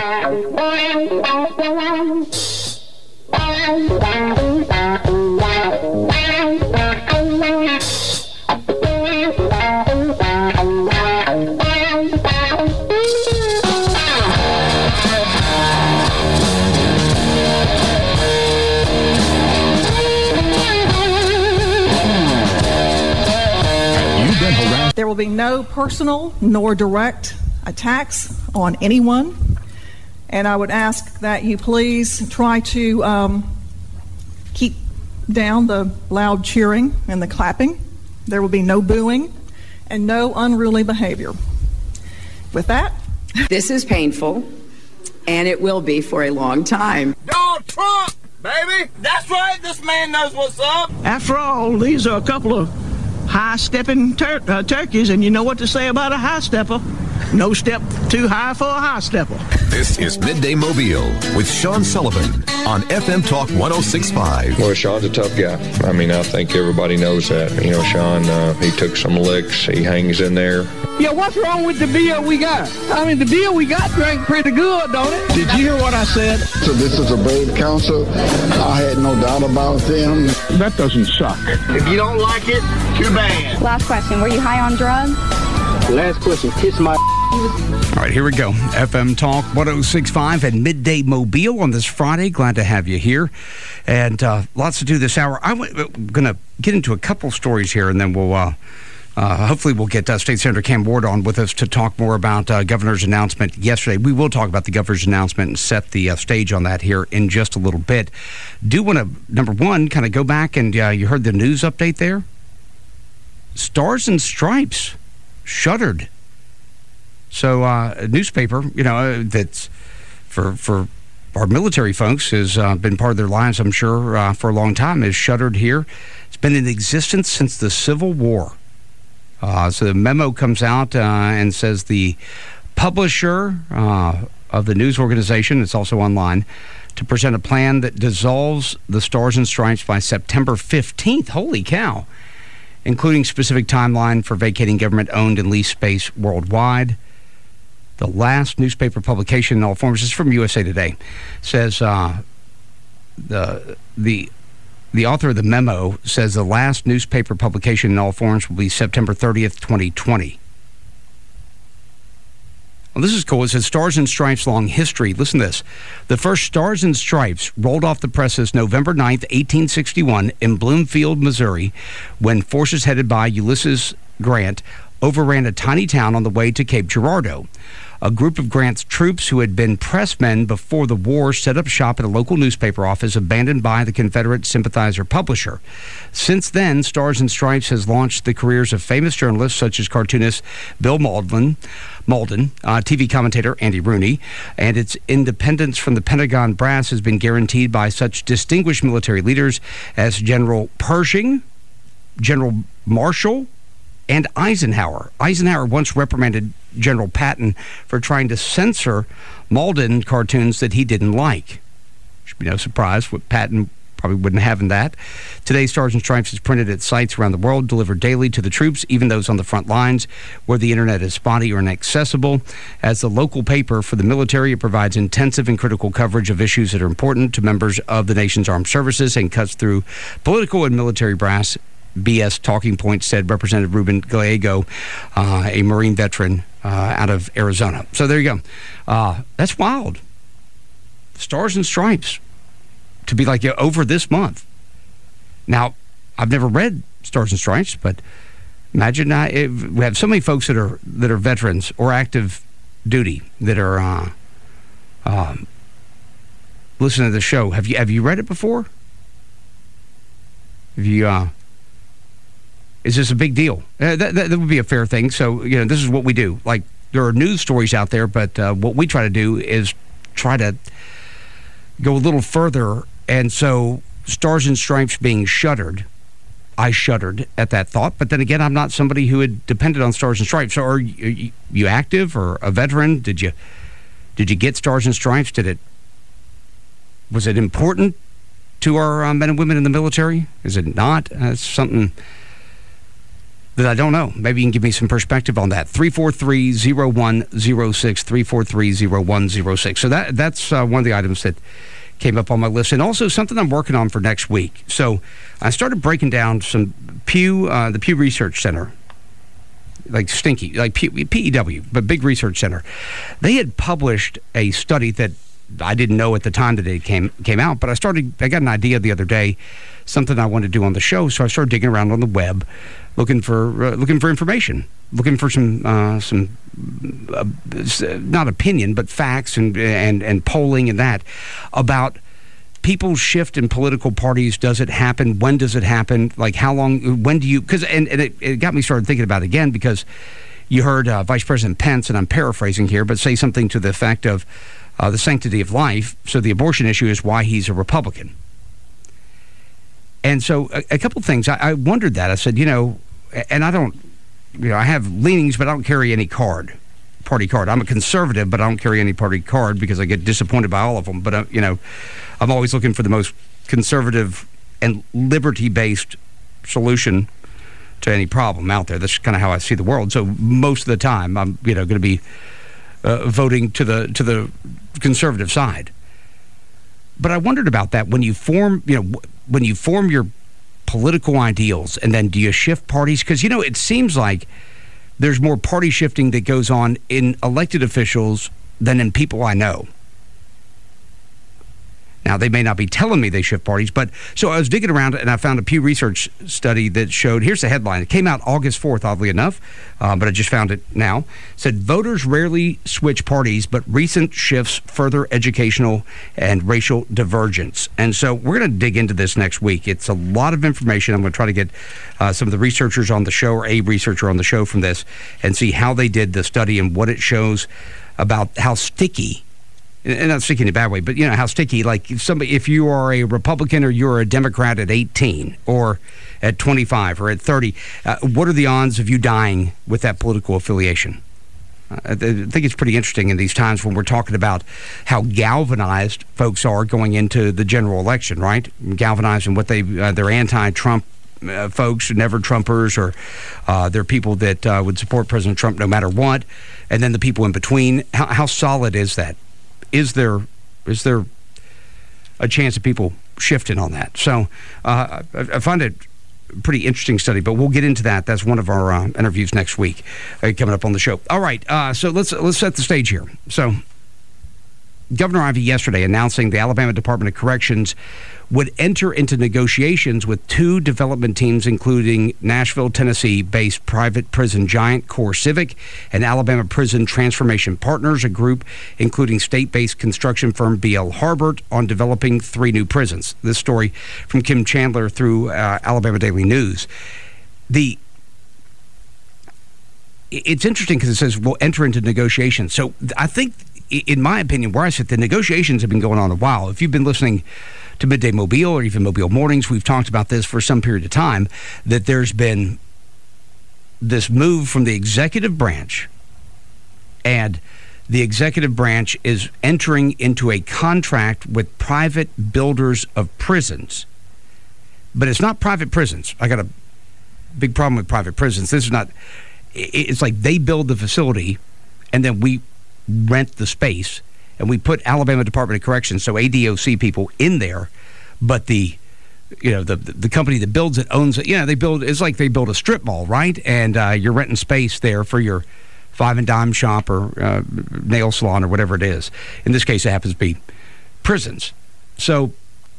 There will be no personal nor direct attacks on anyone, and I would ask that you please try to um, keep down the loud cheering and the clapping. There will be no booing and no unruly behavior. With that, this is painful, and it will be for a long time. Donald Trump, baby! That's right, this man knows what's up! After all, these are a couple of high-stepping tur- uh, turkeys, and you know what to say about a high stepper. No step too high for a high stepper. This is Midday Mobile with Sean Sullivan on F M Talk one oh six point five. Well, Sean's a tough guy. I mean, I think everybody knows that. You know, Sean, uh, he took some licks. He hangs in there. Yeah, what's wrong with the beer we got? I mean, the beer we got drank pretty good, don't it? Did you hear what I said? So this is a brave council. I had no doubt about them. That doesn't suck. If you don't like it, too bad. Last question. Were you high on drugs? Last question. Kiss my All right, here we go. F M Talk one oh six point five and Midday Mobile on this Friday. Glad to have you here. And uh, lots to do this hour. I'm going to get into a couple stories here, and then we'll uh, uh, hopefully we'll get uh, State Senator Cam Ward on with us to talk more about uh, governor's announcement yesterday. We will talk about the governor's announcement and set the uh, stage on that here in just a little bit. Do want to, number one, kind of go back and uh, you heard the news update there? Stars and Stripes shuttered. So uh, a newspaper, you know, uh, that's for for our military folks has uh, been part of their lives, I'm sure, uh, for a long time, is shuttered here. It's been in existence since the Civil War. Uh, so the memo comes out uh, and says the publisher uh, of the news organization, it's also online, to present a plan that dissolves the Stars and Stripes by September fifteenth. Holy cow. Including specific timeline for vacating government-owned and leased space worldwide. The last newspaper publication in all forms, this is from U S A Today, says uh, the the the author of the memo says the last newspaper publication in all forms will be September thirtieth, twenty twenty. Well, this is cool. It says Stars and Stripes long history. Listen to this. The first Stars and Stripes rolled off the presses November ninth, eighteen sixty-one in Bloomfield, Missouri, when forces headed by Ulysses Grant overran a tiny town on the way to Cape Girardeau. A group of Grant's troops who had been pressmen before the war set up shop at a local newspaper office abandoned by the Confederate sympathizer publisher. Since then, Stars and Stripes has launched the careers of famous journalists such as cartoonist Bill Mauldin, Malden, uh, T V commentator Andy Rooney, and its independence from the Pentagon brass has been guaranteed by such distinguished military leaders as General Pershing, General Marshall, and Eisenhower. Eisenhower once reprimanded General Patton for trying to censor Malden cartoons that he didn't like. Should be no surprise what Patton probably wouldn't have in that. Today, Stars and Stripes is printed at sites around the world, delivered daily to the troops, even those on the front lines where the internet is spotty or inaccessible. As the local paper for the military, it provides intensive and critical coverage of issues that are important to members of the nation's armed services and cuts through political and military brass B S talking points, said Representative Ruben Gallego, uh, a Marine veteran uh, out of Arizona. So there you go. Uh, that's wild. Stars and Stripes to be like, yeah, over this month. Now, I've never read Stars and Stripes, but imagine I, it, we have so many folks that are that are veterans or active duty that are uh, um, listening to the show. Have you have you read it before? Have you? Uh, Is this a big deal? Uh, that, that, that would be a fair thing. So, you know, this is what we do. Like, there are news stories out there, but uh, what we try to do is try to go a little further. And so, Stars and Stripes being shuttered, I shuddered at that thought. But then again, I'm not somebody who had depended on Stars and Stripes. So, are you, are you active or a veteran? Did you did you get Stars and Stripes? Did it was it important to our uh, men and women in the military? Is it not? Uh, it's something that I don't know. Maybe you can give me some perspective on that. three four three, zero one zero six, three four three, zero one zero six. So that that's uh, one of the items that came up on my list. And also something I'm working on for next week. So I started breaking down some Pew, uh, the Pew Research Center, like Stinky, like P E W, but big research center. They had published a study that I didn't know at the time that it came came out, but I started, I got an idea the other day, something I wanted to do on the show, so I started digging around on the web, looking for uh, looking for information, looking for some uh, some uh, not opinion, but facts and and and polling and that about people's shift in political parties. Does it happen? When does it happen? Like how long? When do you? Because and, and it, it got me started thinking about it again because you heard uh, Vice President Pence, and I'm paraphrasing here, but say something to the effect of uh, the sanctity of life. So the abortion issue is why he's a Republican. And so a, a couple things, I, I wondered that. I said, you know, and I don't, you know, I have leanings, but I don't carry any card, party card. I'm a conservative, but I don't carry any party card because I get disappointed by all of them. But, uh, you know, I'm always looking for the most conservative and liberty-based solution to any problem out there. That's kind of how I see the world. So most of the time, I'm, you know, going to be uh, voting to the to the conservative side. But I wondered about that when you form, you know, when you form your political ideals, and then do you shift parties? Because, you know, it seems like there's more party shifting that goes on in elected officials than in people I know. Now, they may not be telling me they shift parties, but so I was digging around and I found a Pew Research study that showed, here's the headline. It came out August fourth, oddly enough, uh, but I just found it now. It said, voters rarely switch parties, but recent shifts further educational and racial divergence. And so we're going to dig into this next week. It's a lot of information. I'm going to try to get uh, some of the researchers on the show, or a researcher on the show from this, and see how they did the study and what it shows about how sticky, and not sticky in a bad way, but you know how sticky, like if somebody, if you are a Republican or you're a Democrat at eighteen or at twenty-five or at thirty, uh, what are the odds of you dying with that political affiliation? Uh, I think it's pretty interesting in these times when we're talking about how galvanized folks are going into the general election, right? Galvanized in what they, uh, they're anti-Trump uh, folks, never Trumpers, or uh, they're people that uh, would support President Trump no matter what, and then the people in between. How, how solid is that? Is there is there a chance of people shifting on that? So uh, I, I find it a pretty interesting study, but we'll get into that. That's one of our uh, interviews next week uh, coming up on the show. All right, uh, so let's let's set the stage here. So Governor Ivey yesterday announcing the Alabama Department of Corrections would enter into negotiations with two development teams, including Nashville, Tennessee-based private prison giant CoreCivic and Alabama Prison Transformation Partners, a group including state-based construction firm B L Harbert, on developing three new prisons. This story from Kim Chandler through uh, Alabama Daily News. The It's interesting because it says we'll enter into negotiations. So I think, in my opinion, where I sit, the negotiations have been going on a while. If you've been listening to Midday Mobile or even Mobile Mornings, we've talked about this for some period of time, that there's been this move from the executive branch, and the executive branch is entering into a contract with private builders of prisons. But it's not private prisons. I got a big problem with private prisons. This is not, it's like they build the facility and then we rent the space, and we put Alabama Department of Corrections, so A D O C people, in there, but the you know the the company that builds it owns it. You know, they build, it's like they build a strip mall, right? And uh, you're renting space there for your five and dime shop or uh, nail salon or whatever it is. In this case, it happens to be prisons. So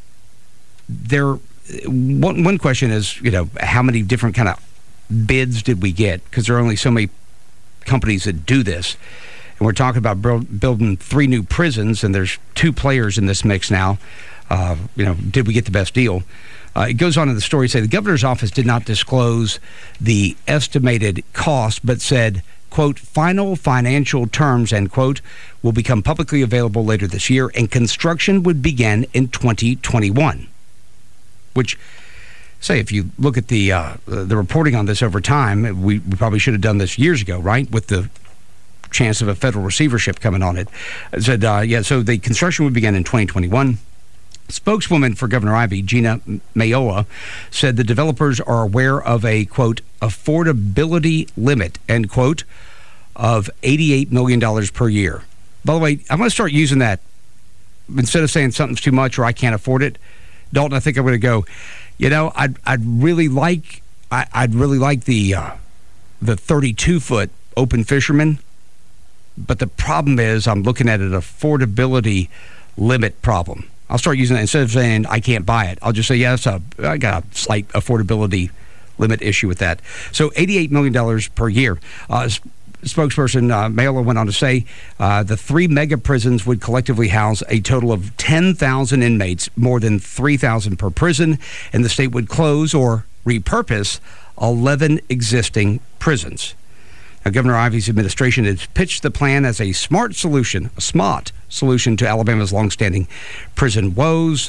there, one one question is, you know, how many different kind of bids did we get? Because there are only so many companies that do this. And we're talking about building three new prisons, and there's two players in this mix now. Uh, you know, did we get the best deal? Uh, it goes on in the story, say the governor's office did not disclose the estimated cost, but said, quote, final financial terms, end quote, will become publicly available later this year, and construction would begin in twenty twenty-one. Which, say, if you look at the uh, the reporting on this over time, we, we probably should have done this years ago, right? With the chance of a federal receivership coming on it. It said, uh, yeah, so the construction would begin in twenty twenty-one. Spokeswoman for Governor Ivey, Gina Mayola, said the developers are aware of a, quote, affordability limit, end quote, of eighty-eight million dollars per year. By the way, I'm going to start using that. Instead of saying something's too much or I can't afford it, Dalton, I think I'm going to go, you know, I'd, I'd really like, I, I'd really like the, uh, the thirty-two foot open fisherman. But the problem is I'm looking at an affordability limit problem. I'll start using that. Instead of saying I can't buy it, I'll just say, yes, yeah, I got a slight affordability limit issue with that. So eighty-eight million dollars per year. Uh, spokesperson uh, Mayola went on to say uh, the three mega prisons would collectively house a total of ten thousand inmates, more than three thousand per prison, and the state would close or repurpose eleven existing prisons. Now, Governor Ivey's administration has pitched the plan as a smart solution, a smart solution to Alabama's longstanding prison woes.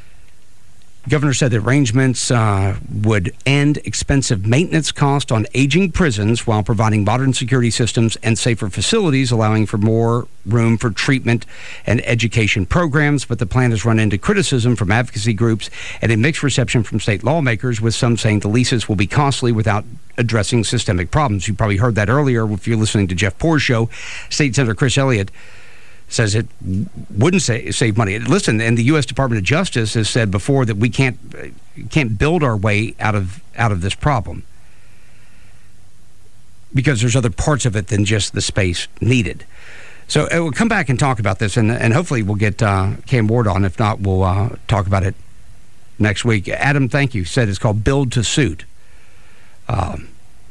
Governor said the arrangements uh, would end expensive maintenance costs on aging prisons while providing modern security systems and safer facilities, allowing for more room for treatment and education programs. But the plan has run into criticism from advocacy groups and a mixed reception from state lawmakers, with some saying the leases will be costly without addressing systemic problems. You probably heard that earlier if you're listening to Jeff Poor's show. State Senator Chris Elliott says it wouldn't say, save money. Listen, and the U S Department of Justice has said before that we can't can't build our way out of out of this problem. because there's other parts of it than just the space needed. So uh, we'll come back and talk about this, and, and hopefully we'll get uh, Cam Ward on. If not, we'll uh, talk about it next week. Adam, thank you. Said it's called Build to Suit. Um,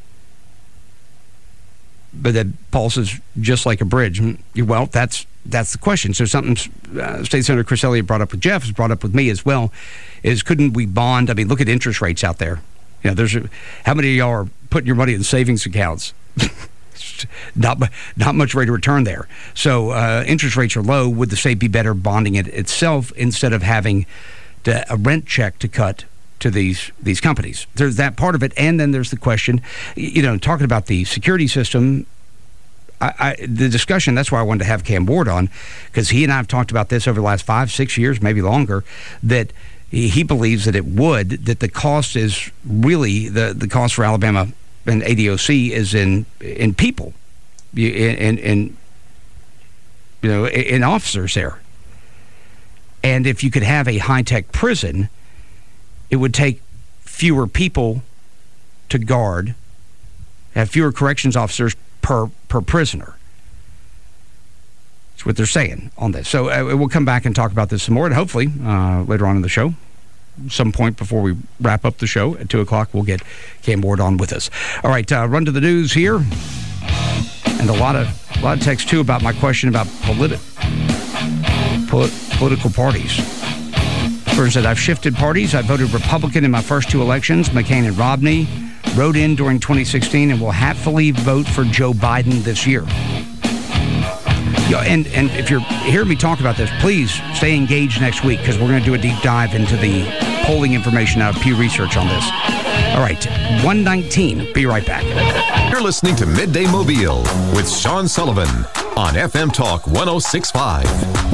but then Paul says, just like a bridge. Well, that's that's the question. So something uh, State Senator Chris Elliott brought up with Jeff, has brought up with me as well, is couldn't we bond? I mean, look at interest rates out there. You know, there's a, how many of y'all are putting your money in savings accounts? not not much rate of return there. So uh, interest rates are low. Would the state be better bonding it itself instead of having to, a rent check to cut to these these companies? There's that part of it, and then there's the question, you know, talking about the security system. I, I, the discussion, that's why I wanted to have Cam Ward on, because he and I have talked about this over the last five, six years, maybe longer, that he, he believes that it would, that the cost is really, the, the cost for Alabama and A D O C is in in people, in, in, in you know, in officers there. And if you could have a high-tech prison, it would take fewer people to guard, have fewer corrections officers per per prisoner. That's what they're saying on this. So uh, we'll come back and talk about this some more, and hopefully uh, later on in the show, some point before we wrap up the show at two o'clock, we'll get Cam Ward on with us. All right, uh, run to the news here, and a lot of a lot of text too about my question about politi- polit- political parties. First said, I've shifted parties. I voted Republican in my first two elections, McCain and Romney. Wrote in during twenty sixteen and will happily vote for Joe Biden this year. Yeah, and, and if you're hearing me talk about this, please stay engaged next week, because we're going to do a deep dive into the polling information out of Pew Research on this. All right, one nineteen. Be right back. You're listening to Midday Mobile with Sean Sullivan on F M Talk one oh six point five.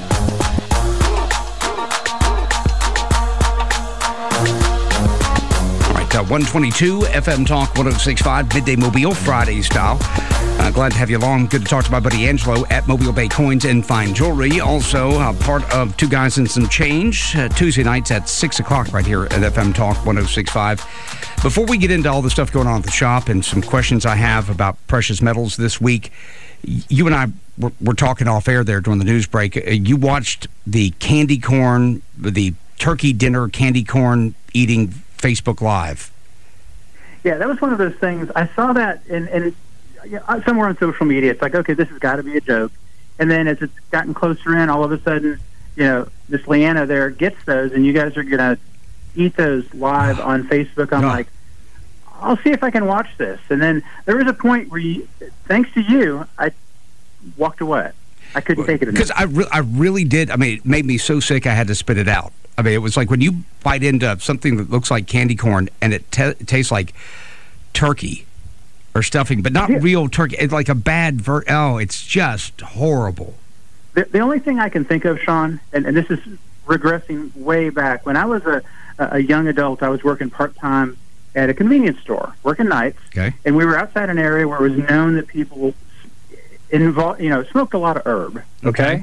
Uh, one twenty-two F M Talk one oh six point five, Midday Mobile, Friday style. Uh, glad to have you along. Good to talk to my buddy Angelo at Mobile Bay Coins and Fine Jewelry. Also, uh, part of Two Guys and Some Change, uh, Tuesday nights at six o'clock right here at F M Talk one oh six point five. Before we get into all the stuff going on at the shop and some questions I have about precious metals this week, you and I were, were talking off air there during the news break. Uh, you watched the candy corn, the turkey dinner candy corn eating Facebook Live. Yeah, that was one of those things. I saw that in, in you know, somewhere on social media. It's like, okay, this has got to be a joke. And then as it's gotten closer in, all of a sudden, you know, Miss Leanna there gets those, and you guys are going to eat those live on Facebook. I'm no. like, I'll see if I can watch this. And then there was a point where, you, thanks to you, I walked away. I couldn't take it anymore. Because I, re- I really did. I mean, it made me so sick I had to spit it out. I mean, it was like when you bite into something that looks like candy corn and it, te- it tastes like turkey or stuffing, but not yeah. real turkey. It's like a bad ver- oh, it's just horrible. The, the only thing I can think of, Sean, and, and this is regressing way back, when I was a, a young adult, I was working part-time at a convenience store, working nights, okay. and we were outside an area where it was known that people involved, you know, smoked a lot of herb. Okay. okay?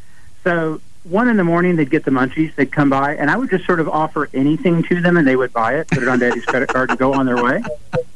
So one in the morning, they'd get the munchies, they'd come by, and I would just sort of offer anything to them, and they would buy it, put it on Daddy's credit card, and go on their way.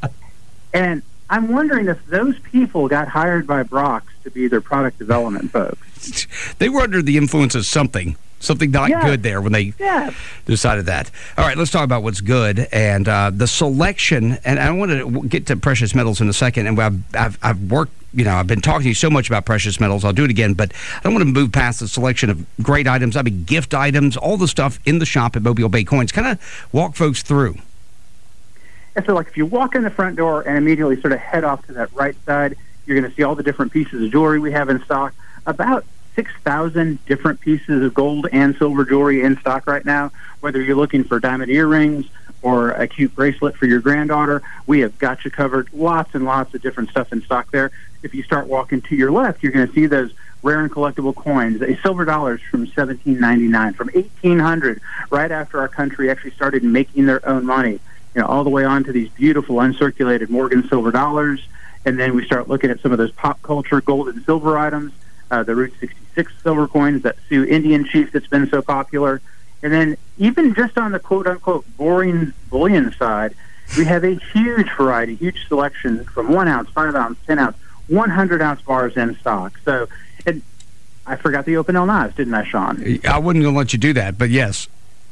And I'm wondering if those people got hired by Brock's to be their product development folks. They were under the influence of something. Something not yes. good there when they yes. decided that. All right, let's talk about what's good and uh, the selection. And I want to get to precious metals in a second. And I've, I've, I've worked, you know, I've been talking to you so much about precious metals. I'll do it again, but I don't want to move past the selection of great items. I mean, gift items, all the stuff in the shop at Mobile Bay Coins. Kind of walk folks through. And so, like, if you walk in the front door and immediately sort of head off to that right side, you're going to see all the different pieces of jewelry we have in stock. About six thousand different pieces of gold and silver jewelry in stock right now. Whether you're looking for diamond earrings or a cute bracelet for your granddaughter, we have got you covered. Lots and lots of different stuff in stock there. If you start walking to your left, you're going to see those rare and collectible coins, a silver dollars from seventeen ninety-nine, from eighteen hundred, right after our country actually started making their own money. You know, all the way on to these beautiful uncirculated Morgan silver dollars. And then we start looking at some of those pop culture gold and silver items, uh, the Route sixty-six silver coins, that Sioux Indian chief that's been so popular. And then even just on the quote-unquote boring bullion side, We have a huge variety, huge selection from one ounce, five ounce, ten ounce, one hundred ounce bars in stock. So, and I forgot the Opinel knives, didn't I, Sean? I wasn't going to let you do that, but yes.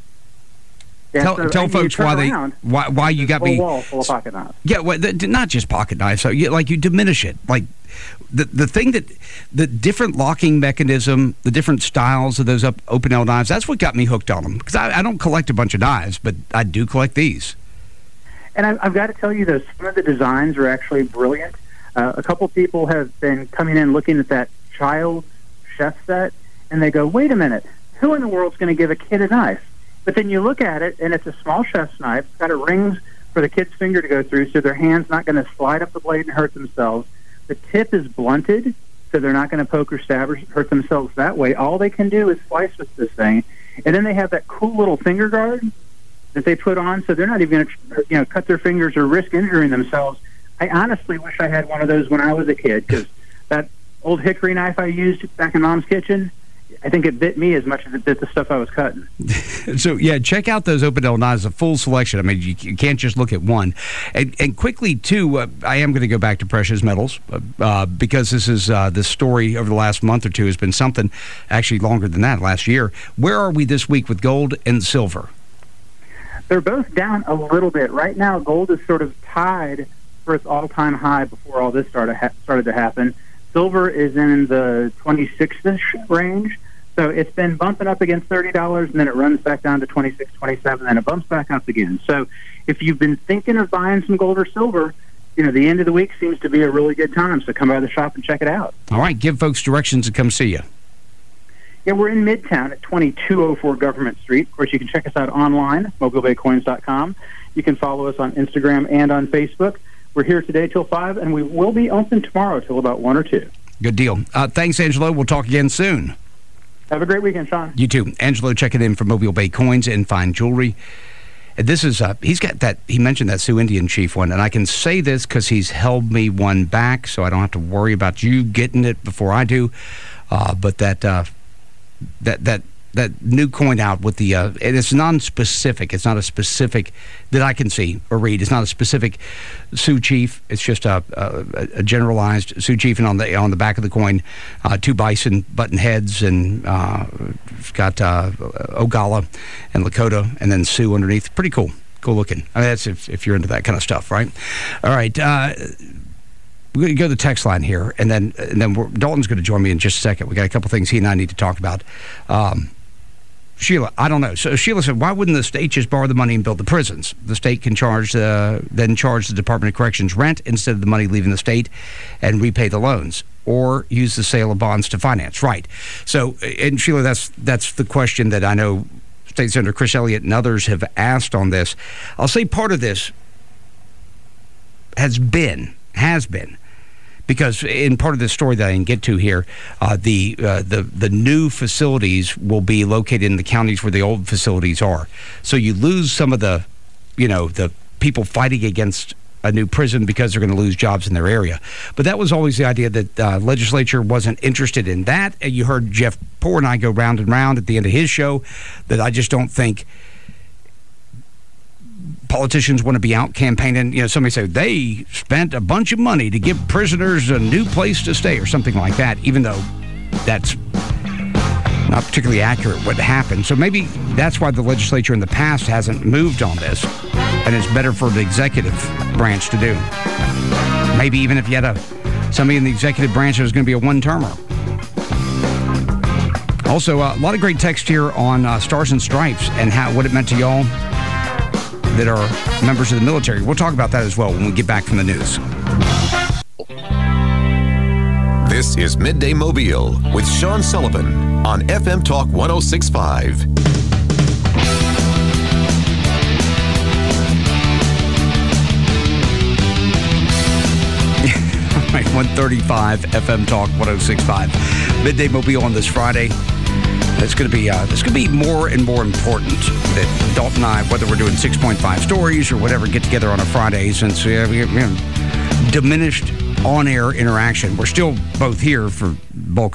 Yeah, tell so, tell folks why they around, why why you got whole me wall full of pocket knives. Yeah, well, the, not just pocket knives. So you, like you diminish it. Like the the thing that the different locking mechanism, the different styles of those up, Opinel knives. That's what got me hooked on them. Because I, I don't collect a bunch of knives, but I do collect these. And I, I've got to tell you, though, some of the designs are actually brilliant. Uh, a couple people have been coming in looking at that child chef set, and they go, "Wait a minute, who in the world's going to give a kid a knife?" But then you look at it, and it's a small chef's knife. It's got a rings for the kid's finger to go through, so their hand's not going to slide up the blade and hurt themselves. The tip is blunted, so they're not going to poke or stab or hurt themselves that way. All they can do is slice with this thing. And then they have that cool little finger guard that they put on, so they're not even going to, you know, cut their fingers or risk injuring themselves. I honestly wish I had one of those when I was a kid, because that old hickory knife I used back in Mom's kitchen, I think it bit me as much as it bit the stuff I was cutting. So, yeah, check out those Opinel knives, a full selection. I mean, you, you can't just look at one. And, and quickly, too, uh, I am going to go back to precious metals uh, because this is uh, this story over the last month or two has been something actually longer than that, last year. Where are we this week with gold and silver? They're both down a little bit. Right now, gold is sort of tied for its all-time high before all this started, ha- started to happen. Silver is in the twenty-six-ish range. So it's been bumping up against thirty dollars, and then it runs back down to twenty-six, twenty-seven, and it bumps back up again. So if you've been thinking of buying some gold or silver, you know, the end of the week seems to be a really good time. So come by the shop and check it out. All right. Give folks directions to come see you. Yeah, we're in Midtown at twenty-two oh four Government Street. Of course, you can check us out online, mobile bay coins dot com. You can follow us on Instagram and on Facebook. We're here today till five, and we will be open tomorrow till about one or two. Good deal. Uh, thanks, Angelo. We'll talk again soon. Have a great weekend, Sean. You too. Angelo checking in from Mobile Bay Coins and Fine Jewelry. And this is, uh, he's got that, he mentioned that Sioux Indian chief one, and I can say this because he's held me one back, so I don't have to worry about you getting it before I do. Uh, but that, uh, that, that, that new coin out with the, uh, and it's non-specific. It's not a specific that I can see or read. It's not a specific Sioux chief. It's just a, a, a generalized Sioux chief, and on the on the back of the coin, uh, two bison button heads, and uh, it's got uh, Oglala and Lakota, and then Sioux underneath. Pretty cool, cool looking. I mean, that's if if you're into that kind of stuff, right? All right. Uh, We're going to go to the text line here, and then and then we're, Dalton's going to join me in just a second. We got a couple things he and I need to talk about. Um, Sheila, I don't know. So Sheila said, why wouldn't the state just borrow the money and build the prisons? The state can charge, uh, then charge the Department of Corrections rent instead of the money leaving the state and repay the loans, or use the sale of bonds to finance. Right. So, and Sheila, that's that's the question that I know State Senator Chris Elliott and others have asked on this. I'll say part of this has been, has been, because in part of the story that I didn't get to here, uh, the uh, the the new facilities will be located in the counties where the old facilities are. So you lose some of the, you know, the people fighting against a new prison because they're going to lose jobs in their area. But that was always the idea, that uh, legislature wasn't interested in that. And you heard Jeff Poore and I go round and round at the end of his show that I just don't think politicians want to be out campaigning. You know, somebody say they spent a bunch of money to give prisoners a new place to stay or something like that, even though that's not particularly accurate what happened. So maybe that's why the legislature in the past hasn't moved on this, and it's better for the executive branch to do. Maybe even if you had a somebody in the executive branch that was going to be a one-termer. Also, uh, a lot of great text here on uh, Stars and Stripes and how what it meant to y'all that are members of the military. We'll talk about that as well when we get back from the news. This is Midday Mobile with Sean Sullivan on F M Talk one oh six point five. All right, one thirty-five F M Talk one oh six point five. Midday Mobile on this Friday. It's going to be uh, it's going to be more and more important that Dalton and I, whether we're doing six point five stories or whatever, get together on a Friday, since we have, we have diminished on-air interaction. We're still both here for bulk of the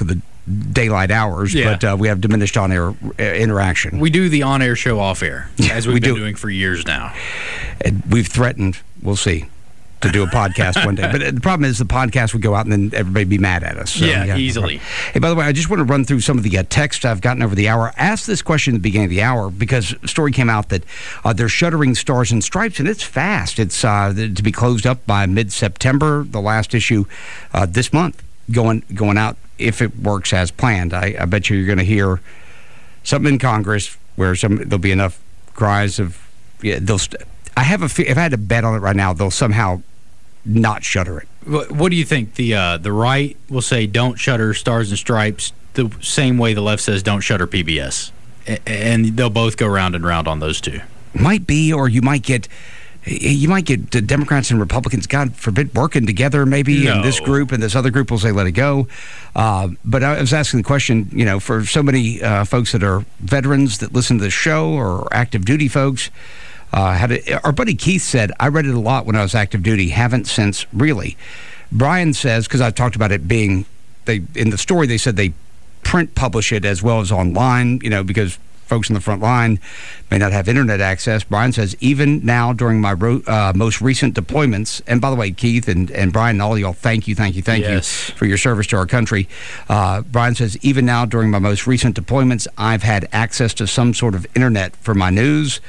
daylight hours, Yeah. but uh, we have diminished on-air uh, interaction. We do the on-air show off-air, as we've we been do. doing for years now. And we've threatened, we'll see, to do a podcast one day. But uh, the problem is the podcast would go out and then everybody would be mad at us. So, Yeah, easily. Hey, by the way, I just want to run through some of the uh, texts I've gotten over the hour. I asked this question at the beginning of the hour because a story came out that uh, they're shuttering Stars and Stripes, and it's fast. It's uh, to be closed up by mid-September, the last issue uh, this month, going going out if it works as planned. I, I bet you you're going to hear something in Congress where some there'll be enough cries of, yeah, they'll st- I have a fe- if I had to bet on it right now, they'll somehow not shutter it. What, what do you think? The uh, the right will say don't shutter Stars and Stripes the same way the left says don't shutter P B S. A- and they'll both go round and round on those two. Might be, or you might get you might get the Democrats and Republicans, God forbid, working together maybe, No. and this group and this other group will say let it go. Uh, but I was asking the question, you know, for so many uh, folks that are veterans that listen to the show or active duty folks, uh, had it, our buddy Keith said, I read it a lot when I was active duty, haven't since really. Brian says, because I talked about it being, they in the story they said they print publish it as well as online, you know, because folks in the front line may not have internet access. Brian says, even now during my ro- uh, most recent deployments, and by the way, Keith and, and Brian and all of y'all, thank you, thank you, thank Yes. you for your service to our country. Uh, Brian says, even now during my most recent deployments, I've had access to some sort of internet for my news.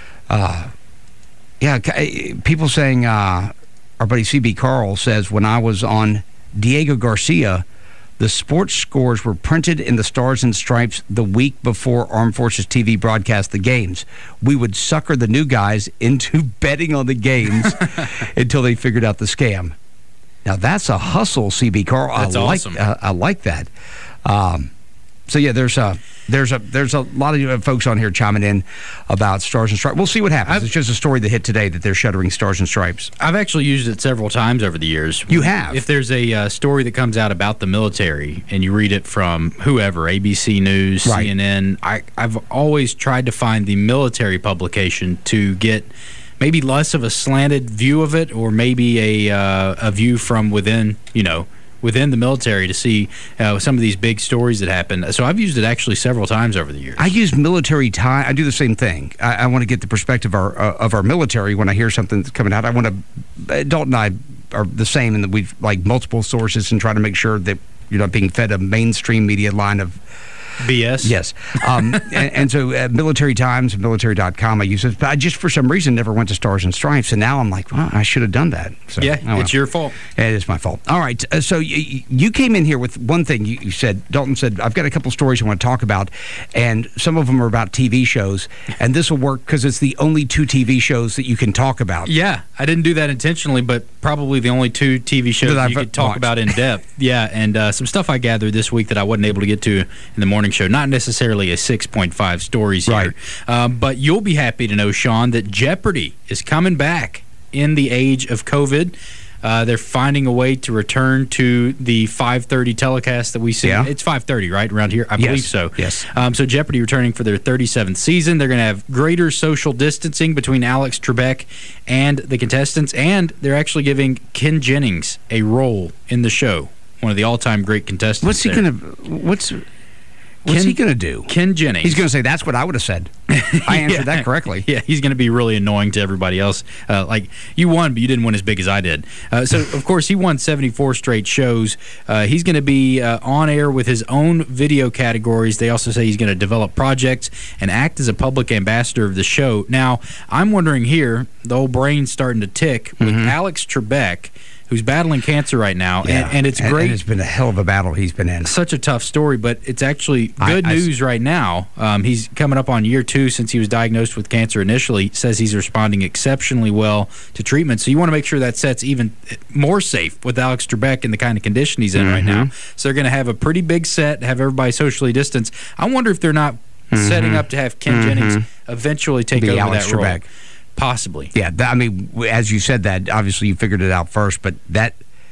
Uh, yeah, ca- people saying, uh, our buddy C B Carl says, when I was on Diego Garcia, the sports scores were printed in the Stars and Stripes the week before Armed Forces T V broadcast the games. We would sucker the new guys into betting on the games until they figured out the scam. Now, that's a hustle, C B Carl. That's I like, awesome. uh, I like that. Um, so, yeah, there's a, there's, a, there's a lot of uh, folks on here chiming in about Stars and Stripes. We'll see what happens. I've, it's just a story that hit today that they're shuttering Stars and Stripes. I've actually used it several times over the years. You have? If there's a uh, story that comes out about the military and you read it from whoever, A B C News, Right. C N N, I, I've always tried to find the military publication to get maybe less of a slanted view of it, or maybe a uh, a view from within, you know, within the military to see uh, some of these big stories that happen. So I've used it actually several times over the years. I use military time. I do the same thing. I, I want to get the perspective of our, uh, of our military when I hear something that's coming out. I want to. Dalton and I are the same in that we like multiple sources and try to make sure that you're not being fed a mainstream media line of B S? Yes. Um, and, and so uh, Military Times and military dot com I use it. But I just, for some reason, never went to Stars and Stripes. And now I'm like, well, I should have done that. So, Yeah, oh, well. it's your fault. It is my fault. All right. Uh, so you, you came in here with one thing. You, you said, Dalton said, I've got a couple stories I want to talk about. And some of them are about T V shows. And this will work because it's the only two T V shows that you can talk about. Yeah, I didn't do that intentionally, but probably the only two T V shows That that I've you could talk watched. about in depth. Yeah, and uh, some stuff I gathered this week that I wasn't able to get to in the morning show. Not necessarily a six point five stories here. Right. Um, but you'll be happy to know, Sean, that Jeopardy is coming back in the age of COVID. Uh, they're finding a way to return to the five thirty telecast that we see. Yeah. It's five thirty, right, around here? I Yes. believe so. Yes. Um, so Jeopardy returning for their thirty-seventh season. They're going to have greater social distancing between Alex Trebek and the contestants, and they're actually giving Ken Jennings a role in the show, one of the all-time great contestants. What's he there. going to... What's... What's Ken- he going to do? Ken Jennings. He's going to say, that's what I would have said. I answered Yeah. that correctly. Yeah, he's going to be really annoying to everybody else. Uh, like, you won, but you didn't win as big as I did. Uh, so, of course, he won seventy-four straight shows. Uh, he's going to be uh, on air with his own video categories. They also say he's going to develop projects and act as a public ambassador of the show. Now, I'm wondering here, the old brain's starting to tick with Alex Trebek, who's battling cancer right now, Yeah. and, and it's And- great. and it's been a hell of a battle he's been in. Such a tough story, but it's actually I- good I s- news right now. Um, he's coming up on year two since he was diagnosed with cancer initially. Says he's responding exceptionally well to treatment. So you want to make sure that set's even more safe with Alex Trebek and the kind of condition he's in right now. Mm-hmm. So they're going to have a pretty big set, have everybody socially distanced. I wonder if they're not setting up to have Ken Jennings eventually take Be over Alex that role. Trebek. Possibly. Yeah, that, I mean, w- as you said that, obviously you figured it out first, but that...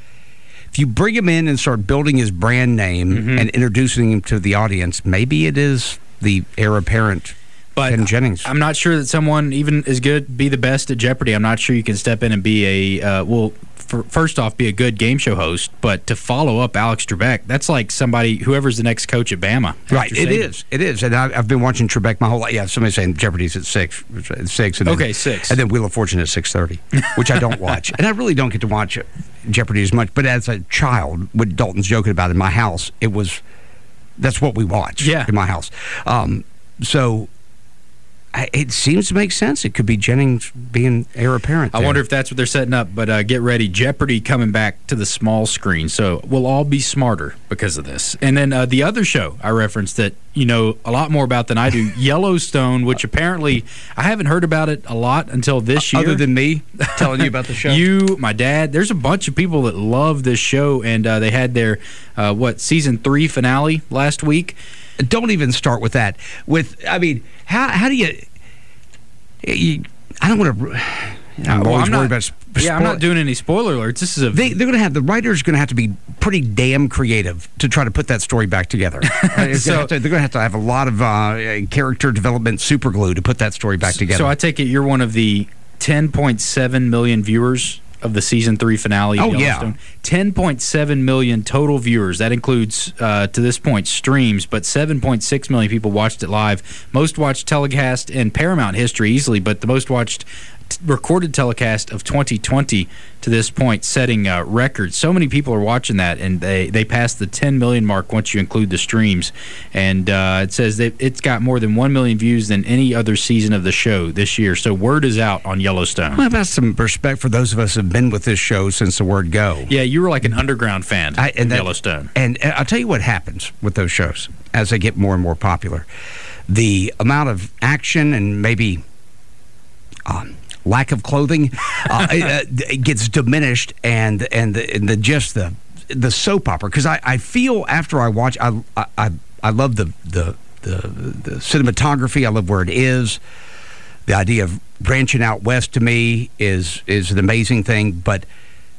If you bring him in and start building his brand name Mm-hmm. and introducing him to the audience, maybe it is the heir apparent But Ken Jennings. I'm not sure that someone even as good, be the best at Jeopardy. I'm not sure you can step in and be a, uh, well, for, first off, be a good game show host, but to follow up Alex Trebek, that's like somebody, whoever's the next coach at Bama. Right, it is. It is. And I, I've been watching Trebek my whole life. Yeah, somebody's saying Jeopardy's at six. At six and then, okay, six. And then Wheel of Fortune at six thirty, which I don't watch. And I really don't get to watch Jeopardy as much. But as a child, what Dalton's joking about in my house, it was, that's what we watched yeah. in my house. Um, so... It seems to make sense. It could be Jennings being heir apparent there. I wonder if that's what they're setting up, but uh, get ready. Jeopardy coming back to the small screen, so we'll all be smarter because of this. And then uh, the other show I referenced that you know a lot more about than I do, Yellowstone, which apparently I haven't heard about it a lot until this year. Other than me telling you about the show? You, my dad, there's a bunch of people that love this show, and uh, they had their, uh, what, season three finale last week. Don't even start with that. With, I mean, how how do you... you I don't want to... I'm well, always I'm not, worried about... Sp- yeah, I'm not doing any spoiler alerts. This is a... They, they're going to have... The writer's going to have to be pretty damn creative to try to put that story back together. Right? so, to, they're going to have to have a lot of uh, character development super glue to put that story back together. So I take it you're one of the ten point seven million viewers of the season three finale of oh, Yellowstone. Yeah. ten point seven million total viewers. That includes, uh, to this point, streams, but seven point six million people watched it live. Most watched telecast in Paramount history easily, but the most watched t- recorded telecast of twenty twenty to this point, setting uh, records. So many people are watching that, and they, they passed the ten million mark once you include the streams. And uh, it says that it's got more than one million views than any other season of the show this year. So word is out on Yellowstone. Well, that's some respect for those of us who have been with this show since the word go. Yeah, you were like an underground fan I, and of that, Yellowstone. And, and I'll tell you what happens with those shows as they get more and more popular. The amount of action and maybe... Um, lack of clothing uh, it, it gets diminished, and and the, and the just the the soap opera, because I, I feel after I watch I I I love the the the the cinematography. I love where it is. The idea of branching out west to me is is an amazing thing, but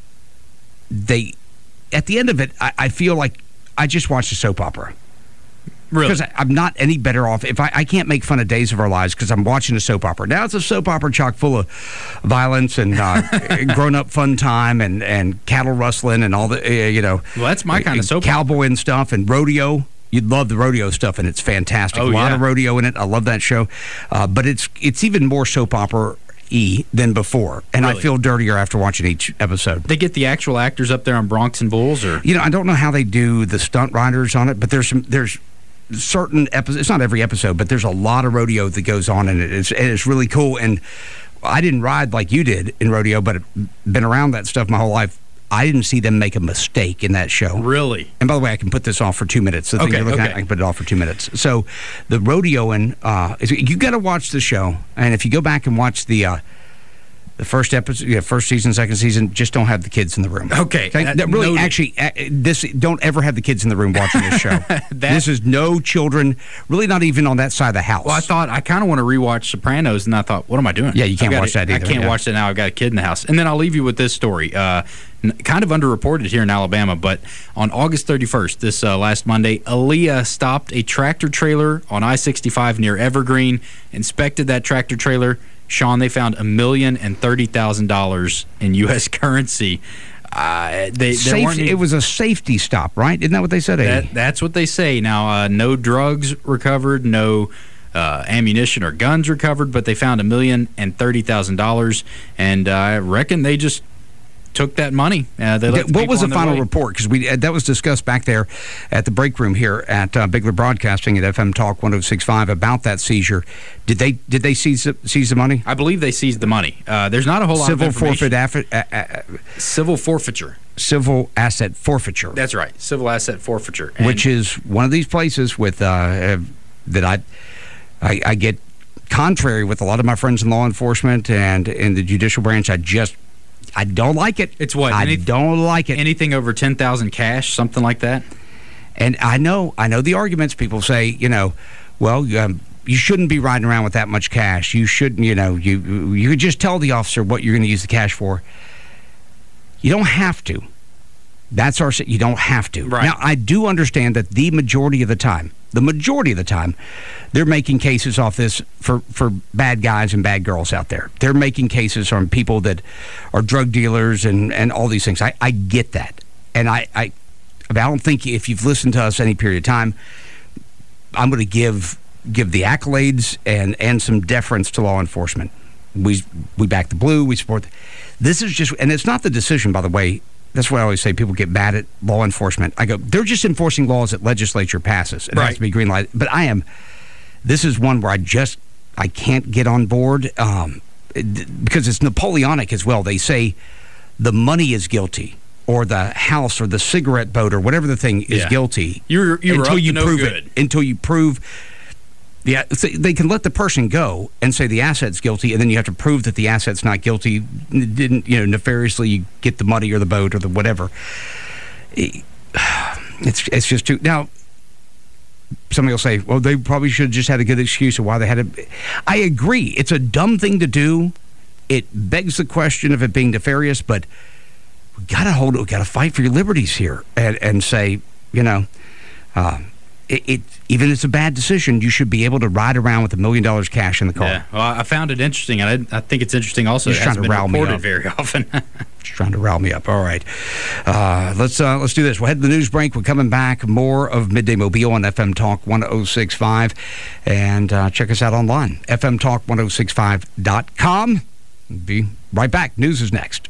they at the end of it I, I feel like I just watched a soap opera. Really? Because I'm not any better off. If I, I can't make fun of Days of Our Lives because I'm watching a soap opera. Now it's a soap opera chock full of violence and uh, grown-up fun time and, and cattle rustling and all the, uh, you know. Well, that's my kind of soap opera. Cowboy and stuff and rodeo. You'd love the rodeo stuff, and it's fantastic. Oh, a lot yeah. of rodeo in it. I love that show. Uh, but it's it's even more soap opera E than before, and Really? I feel dirtier after watching each episode. They get the actual actors up there on Bronx and Bulls, or you know, I don't know how they do the stunt riders on it, but there's some there's certain episodes. It's not every episode, but there's a lot of rodeo that goes on in it. It's and it's really cool. And I didn't ride like you did in rodeo, but I've been around that stuff my whole life. I didn't see them make a mistake in that show. Really? And by the way, I can put this off for two minutes. The thing Okay, you're looking okay. at, I can put it off for two minutes. So the rodeoing, uh, is, you got to watch the show. And if you go back and watch the uh, the first episode, yeah, first season, second season, just don't have the kids in the room. Okay. okay? Uh, That really, noted. actually, uh, this don't ever have the kids in the room watching this show. This is no children, really not even on that side of the house. Well, I thought I kind of want to rewatch Sopranos, and I thought, what am I doing? Yeah, you can't I've got watch it- that either, I can't yeah. watch that now. I've got a kid in the house. And then I'll leave you with this story. Uh, n- kind of underreported here in Alabama, but on August thirty-first, this uh, last Monday, Aaliyah stopped a tractor trailer on I sixty-five near Evergreen, inspected that tractor trailer. Sean, they found a million and thirty thousand dollars in U S currency. Uh, they, they Safe, weren't even- it was a safety stop, right? Isn't that what they said? That, that's what they say. Now, uh, no drugs recovered, no uh, ammunition or guns recovered, but they found a million and thirty thousand dollars, and uh, I reckon they just took that money. Uh, they let the what people was the on their final way. report? Because we uh, that was discussed back there at the break room here at uh, Bigler Broadcasting at F M Talk one oh six point five about that seizure. Did they did they seize the, seize the money? I believe they seized the money. Uh, there's not a whole lot Civil of information. forfeit affi- uh, uh, Civil forfeiture. Civil asset forfeiture. That's right. Civil asset forfeiture. And Which is one of these places with uh, uh, that I, I I get contrary with a lot of my friends in law enforcement and in the judicial branch. I just I don't like it. It's what? I Any- don't like it. Anything over ten thousand cash, something like that? And I know, I know the arguments. People say, you know, well, um, you shouldn't be riding around with that much cash. You shouldn't, you know, you you could just tell the officer what you're going to use the cash for. You don't have to. That's our. You don't have to. Right. Now, I do understand that the majority of the time, the majority of the time, they're making cases off this for, for bad guys and bad girls out there. They're making cases on people that are drug dealers and, and all these things. I, I get that. And I, I, I don't think if you've listened to us any period of time, I'm going to give give the accolades and, and some deference to law enforcement. We we back the blue. We support. The, this is just, and it's not the decision, by the way. That's what I always say. People get mad at law enforcement. I go, they're just enforcing laws that legislature passes. It right. has to be green light. But I am. This is one where I just I can't get on board um, it, because it's Napoleonic as well. They say the money is guilty, or the house, or the cigarette boat, or whatever the thing is yeah. guilty. You're, you're until up you to no prove good. it. Until you prove. Yeah, they can let the person go and say the asset's guilty, and then you have to prove that the asset's not guilty. Didn't you know nefariously you get the money or the boat or the whatever? It's it's just too. Now, somebody will say, "Well, they probably should have just had a good excuse of why they had it." I agree. It's a dumb thing to do. It begs the question of it being nefarious, but we gotta hold. We gotta fight for your liberties here, and and say, you know. Uh, It, it even if it's a bad decision, you should be able to ride around with a million dollars cash in the car. Yeah, well, I found it interesting, and I, I think it's interesting also. Just It trying hasn't to been rile me reported up. very often. Just trying to rile me up. All right, uh, let's uh, let's do this. We'll head to the news break. We're coming back. More of Midday Mobile on F M Talk one oh six point five, and uh, check us out online, F M Talk ten sixty-five dot com. Be right back. News is next.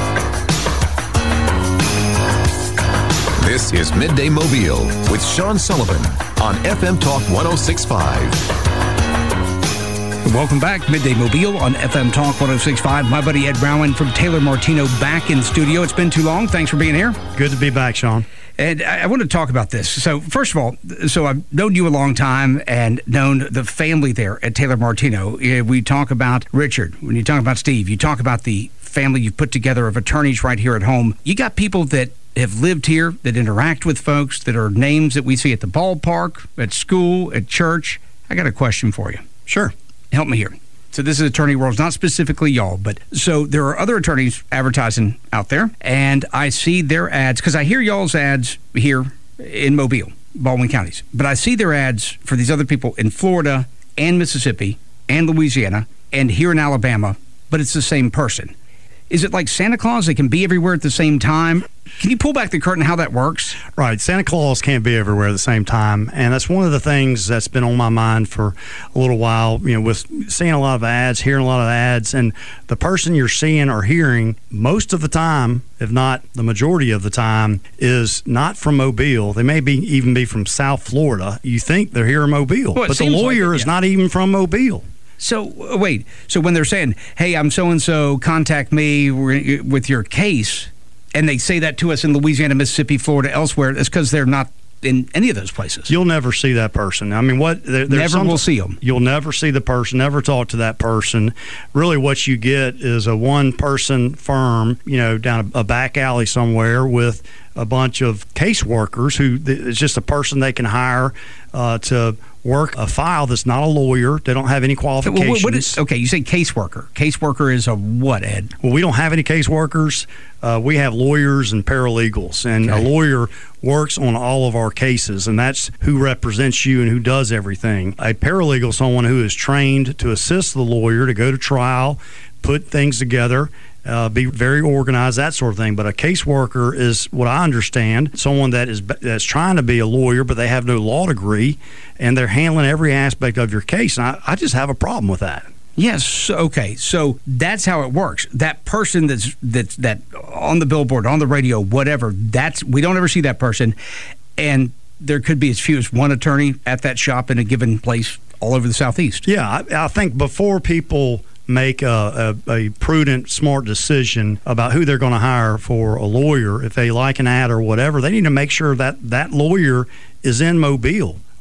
This is Midday Mobile with Sean Sullivan on F M Talk ten sixty-five. Welcome back, Midday Mobile on F M Talk ten sixty-five. My buddy Ed Brown from Taylor Martino back in studio. It's been too long. Thanks for being here. Good to be back, Sean. And I, I want to talk about this. So, first of all, so I've known you a long time and known the family there at Taylor Martino. We talk about Richard. When you talk about Steve, you talk about the family you've put together of attorneys right here at home. You got people that have lived here, that interact with folks, that are names that we see at the ballpark, at school, at church. I got a question for you. Sure. Help me here. So this is attorney world, not specifically y'all, but so there are other attorneys advertising out there, and I see their ads, because I hear y'all's ads here in Mobile, Baldwin counties, but I see their ads for these other people in Florida and Mississippi and Louisiana and here in Alabama, but it's the same person. Is it like Santa Claus? They can be everywhere at the same time? Can you pull back the curtain how that works? Right. Santa Claus can't be everywhere at the same time. And that's one of the things that's been on my mind for a little while, you know, with seeing a lot of ads, hearing a lot of ads, and the person you're seeing or hearing most of the time, if not the majority of the time, is not from Mobile. They may be even be from South Florida. You think they're here in Mobile, well, but the lawyer like it, is yeah. not even from Mobile. So, uh, wait. So when they're saying, hey, I'm so-and-so, contact me with your case, and they say that to us in Louisiana, Mississippi, Florida, elsewhere, it's because they're not in any of those places. You'll never see that person. I mean, what? There, never some, will see them. You'll never see the person, never talk to that person. Really what you get is a one-person firm, you know, down a, a back alley somewhere with a bunch of caseworkers who it's just a person they can hire uh, to work a file that's not a lawyer. They don't have any qualifications. What, what is, okay, you say caseworker. Caseworker is a what, Ed? Well, we don't have any caseworkers. Uh, we have lawyers and paralegals, and okay. a lawyer works on all of our cases, and that's who represents you and who does everything. A paralegal is someone who is trained to assist the lawyer to go to trial, put things together, Uh, be very organized, that sort of thing. But a caseworker is, what I understand, someone that is that's trying to be a lawyer, but they have no law degree, and they're handling every aspect of your case. And I, I just have a problem with that. Yes. Okay. So that's how it works. That person that's that's that on the billboard, on the radio, whatever. That's we don't ever see that person, and there could be as few as one attorney at that shop in a given place all over the Southeast. Yeah, I, I think before people make a, a, a prudent, smart decision about who they're going to hire for a lawyer, if they like an ad or whatever, they need to make sure that that lawyer is in Mobile,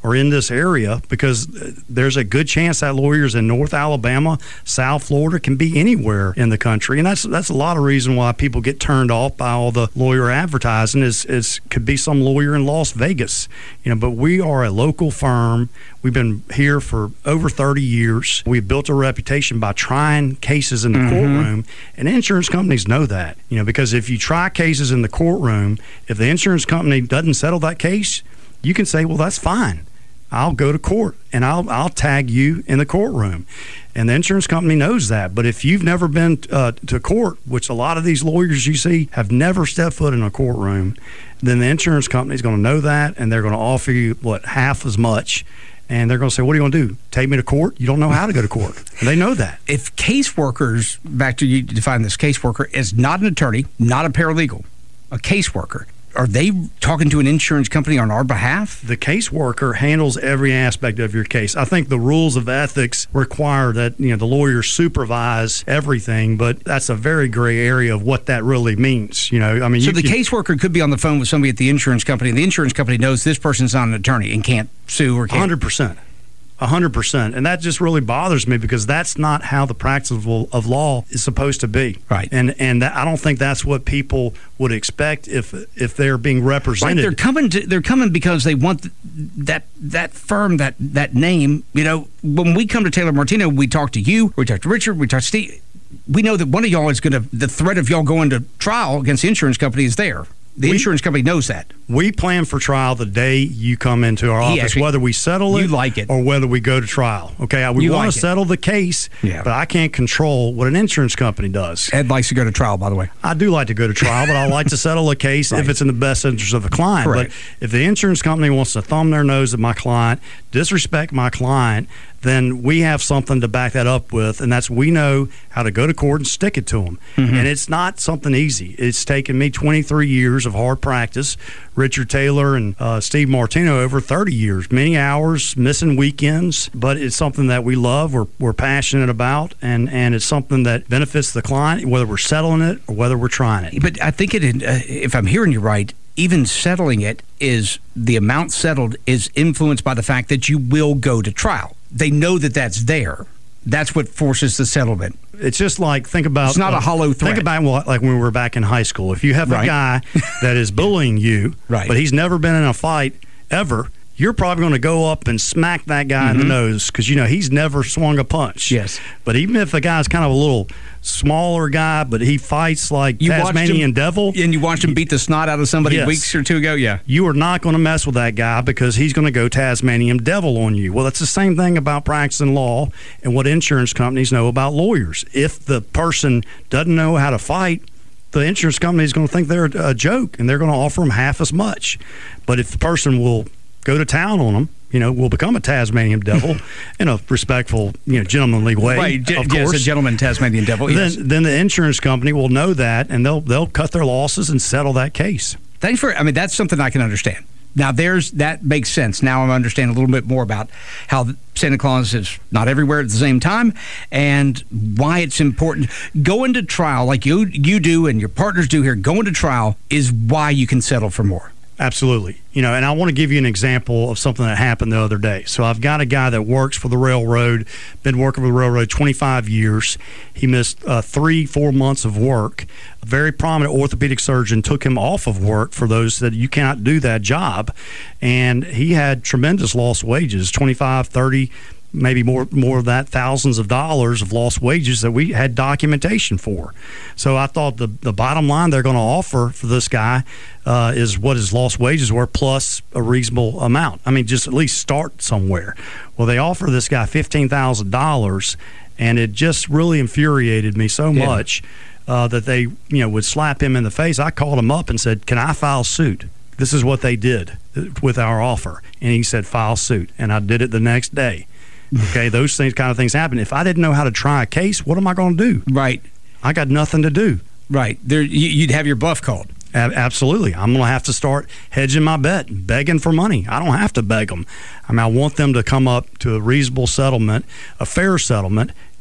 are in this area, because there's a good chance that lawyers in North Alabama, South Florida, can be anywhere in the country. And that's that's a lot of reason why people get turned off by all the lawyer advertising is, is could be some lawyer in Las Vegas. You know, but we are a local firm. We've been here for over thirty years. We've built a reputation by trying cases in the mm-hmm. courtroom, and insurance companies know that. You know, because if you try cases in the courtroom, if the insurance company doesn't settle that case, you can say, well, that's fine. I'll go to court and I'll I'll tag you in the courtroom. And the insurance company knows that. But if you've never been uh, to court, which a lot of these lawyers you see have never stepped foot in a courtroom, then the insurance company is going to know that, and they're going to offer you, what, half as much. And they're going to say, what are you going to do? Take me to court? You don't know how to go to court. And they know that. If caseworkers, back to you define this, caseworker is not an attorney, not a paralegal, a caseworker, are they talking to an insurance company on our behalf? The caseworker handles every aspect of your case. I think the rules of ethics require that, you know, the lawyers supervise everything, but that's a very gray area of what that really means. You know, I mean, so you the can, caseworker could be on the phone with somebody at the insurance company, and the insurance company knows this person's not an attorney and can't sue or can't. one hundred percent. one hundred percent. And that just really bothers me, because that's not how the practice of, of law is supposed to be. Right. And and that, I don't think that's what people would expect if if they're being represented. Right. They're coming to, they're coming because they want that that firm, that that name. You know, when we come to Taylor Martino, we talk to you, we talk to Richard, we talk to Steve. We know that one of y'all is going to, the threat of y'all going to trial against the insurance company is there. The we, insurance company knows that. We plan for trial the day you come into our office, actually, whether we settle it, you like it or whether we go to trial. Okay, we want like to settle the case, yeah. but I can't control what an insurance company does. Ed likes to go to trial, by the way. I do like to go to trial, but I like to settle a case right. if it's in the best interest of the client. Correct. But if the insurance company wants to thumb their nose at my client, disrespect my client, then we have something to back that up with, and that's we know how to go to court and stick it to them. Mm-hmm. And it's not something easy. It's taken me twenty-three years of hard practice, Richard Taylor and uh, Steve Martino over thirty years, many hours, missing weekends, but it's something that we love, we're, we're passionate about, and, and it's something that benefits the client, whether we're settling it or whether we're trying it. But I think, it, uh, if I'm hearing you right, even settling it is, the amount settled is influenced by the fact that you will go to trial. They know that that's there. That's what forces the settlement. It's just like, think about... It's not uh, a hollow threat. Think about well, like when we were back in high school. If you have right. a guy that is bullying you, right. but he's never been in a fight ever, you're probably going to go up and smack that guy mm-hmm. in the nose, because, you know, he's never swung a punch. Yes. But even if the guy's kind of a little smaller guy, but he fights like you Tasmanian him, devil. And you watched him beat the snot out of somebody yes. weeks or two ago? Yeah. You are not going to mess with that guy, because he's going to go Tasmanian devil on you. Well, that's the same thing about practicing law and what insurance companies know about lawyers. If the person doesn't know how to fight, the insurance company is going to think they're a joke, and they're going to offer them half as much. But if the person will go to town on them, you know, will become a Tasmanian devil in a respectful, you know, gentlemanly way. Right, of yes, course. a gentleman Tasmanian devil. Yes. Then, then the insurance company will know that, and they'll they'll cut their losses and settle that case. Thanks for. I mean, that's something I can understand. Now, there's that makes sense. Now I'm understanding a little bit more about how Santa Claus is not everywhere at the same time, and why it's important. Going to trial, like you you do and your partners do here, going to trial is why you can settle for more. Absolutely. You know, and I want to give you an example of something that happened the other day. So I've got a guy that works for the railroad, been working for the railroad twenty-five years. He missed uh, three, four months of work. A very prominent orthopedic surgeon took him off of work for those that you cannot do that job. And he had tremendous lost wages, twenty-five, thirty, maybe more more of that, thousands of dollars of lost wages that we had documentation for. So I thought the, the bottom line they're going to offer for this guy uh, is what his lost wages were plus a reasonable amount. I mean, just at least start somewhere. Well, they offer this guy fifteen thousand dollars, and it just really infuriated me so yeah. much uh, that they, you know, would slap him in the face. I called him up and said, can I file suit? This is what they did with our offer. And he said, file suit. And I did it the next day. Okay, those things, kind of things happen. If I didn't know how to try a case, what am I going to do? Right. I got nothing to do. Right. There, you'd have your bluff called. A- absolutely. I'm going to have to start hedging my bet, begging for money. I don't have to beg them. I mean, I want them to come up to a reasonable settlement, a fair settlement,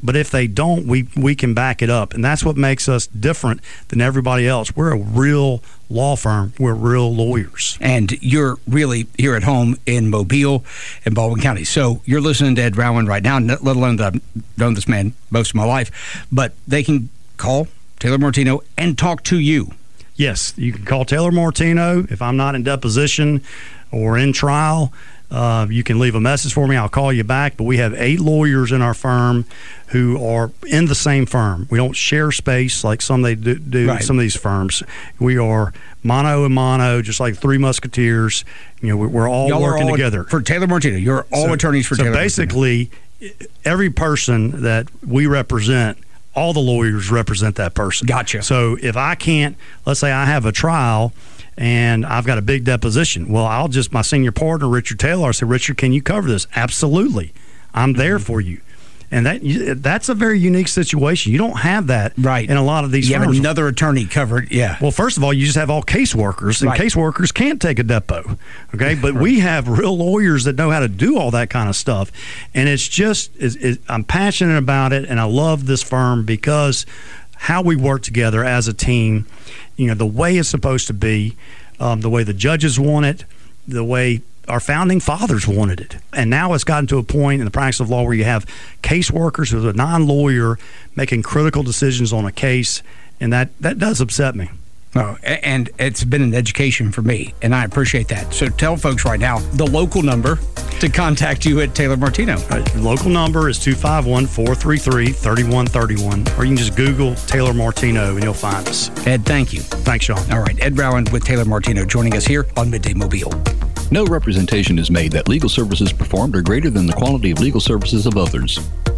But if they don't, we, we can back it up. And that's what makes us different than everybody else. We're a real law firm. We're real lawyers. And you're really here at home in Mobile and Baldwin County. So you're listening to Ed Rowan right now, let alone that I've known this man most of my life. But they can call Taylor Martino and talk to you. Yes, you can call Taylor Martino. If I'm not in deposition or in trial, uh, you can leave a message for me. I'll call you back. But we have eight lawyers in our firm who are in the same firm. We don't share space like some they do, do Right. some of these firms. We are mono and mono, just like Three Musketeers. You know, we're, we're all Y'all are working all- together. For Taylor Martino, you're all So- attorneys for so Taylor basically, every person that we represent, all the lawyers represent that person. Gotcha. So if I can't, let's say I have a trial and I've got a big deposition, well, I'll just, my senior partner, Richard Taylor, I say, Richard, can you cover this? Absolutely. I'm there Mm-hmm. for you. And that that's a very unique situation. You don't have that Right. in a lot of these You firms. have another attorney covered, yeah. Well, first of all, you just have all caseworkers, and Right. caseworkers can't take a depo, okay? But we have real lawyers that know how to do all that kind of stuff, and it's just it's, it, I'm passionate about it, and I love this firm because how we work together as a team, you know, the way it's supposed to be, um, the way the judges want it, the way our founding fathers wanted it. And now it's gotten to a point in the practice of law where you have caseworkers who's a non-lawyer making critical decisions on a case, and that, that does upset me. Oh, a- and it's been an education for me, and I appreciate that. So tell folks right now the local number to contact you at Taylor Martino. All right, the local number is two five one, four three three, three one three one, or you can just Google Taylor Martino and you'll find us. Ed, thank you. Thanks, Sean. All right, Ed Rowan with Taylor Martino joining us here on Midday Mobile. No representation is made that legal services performed are greater than the quality of legal services of others.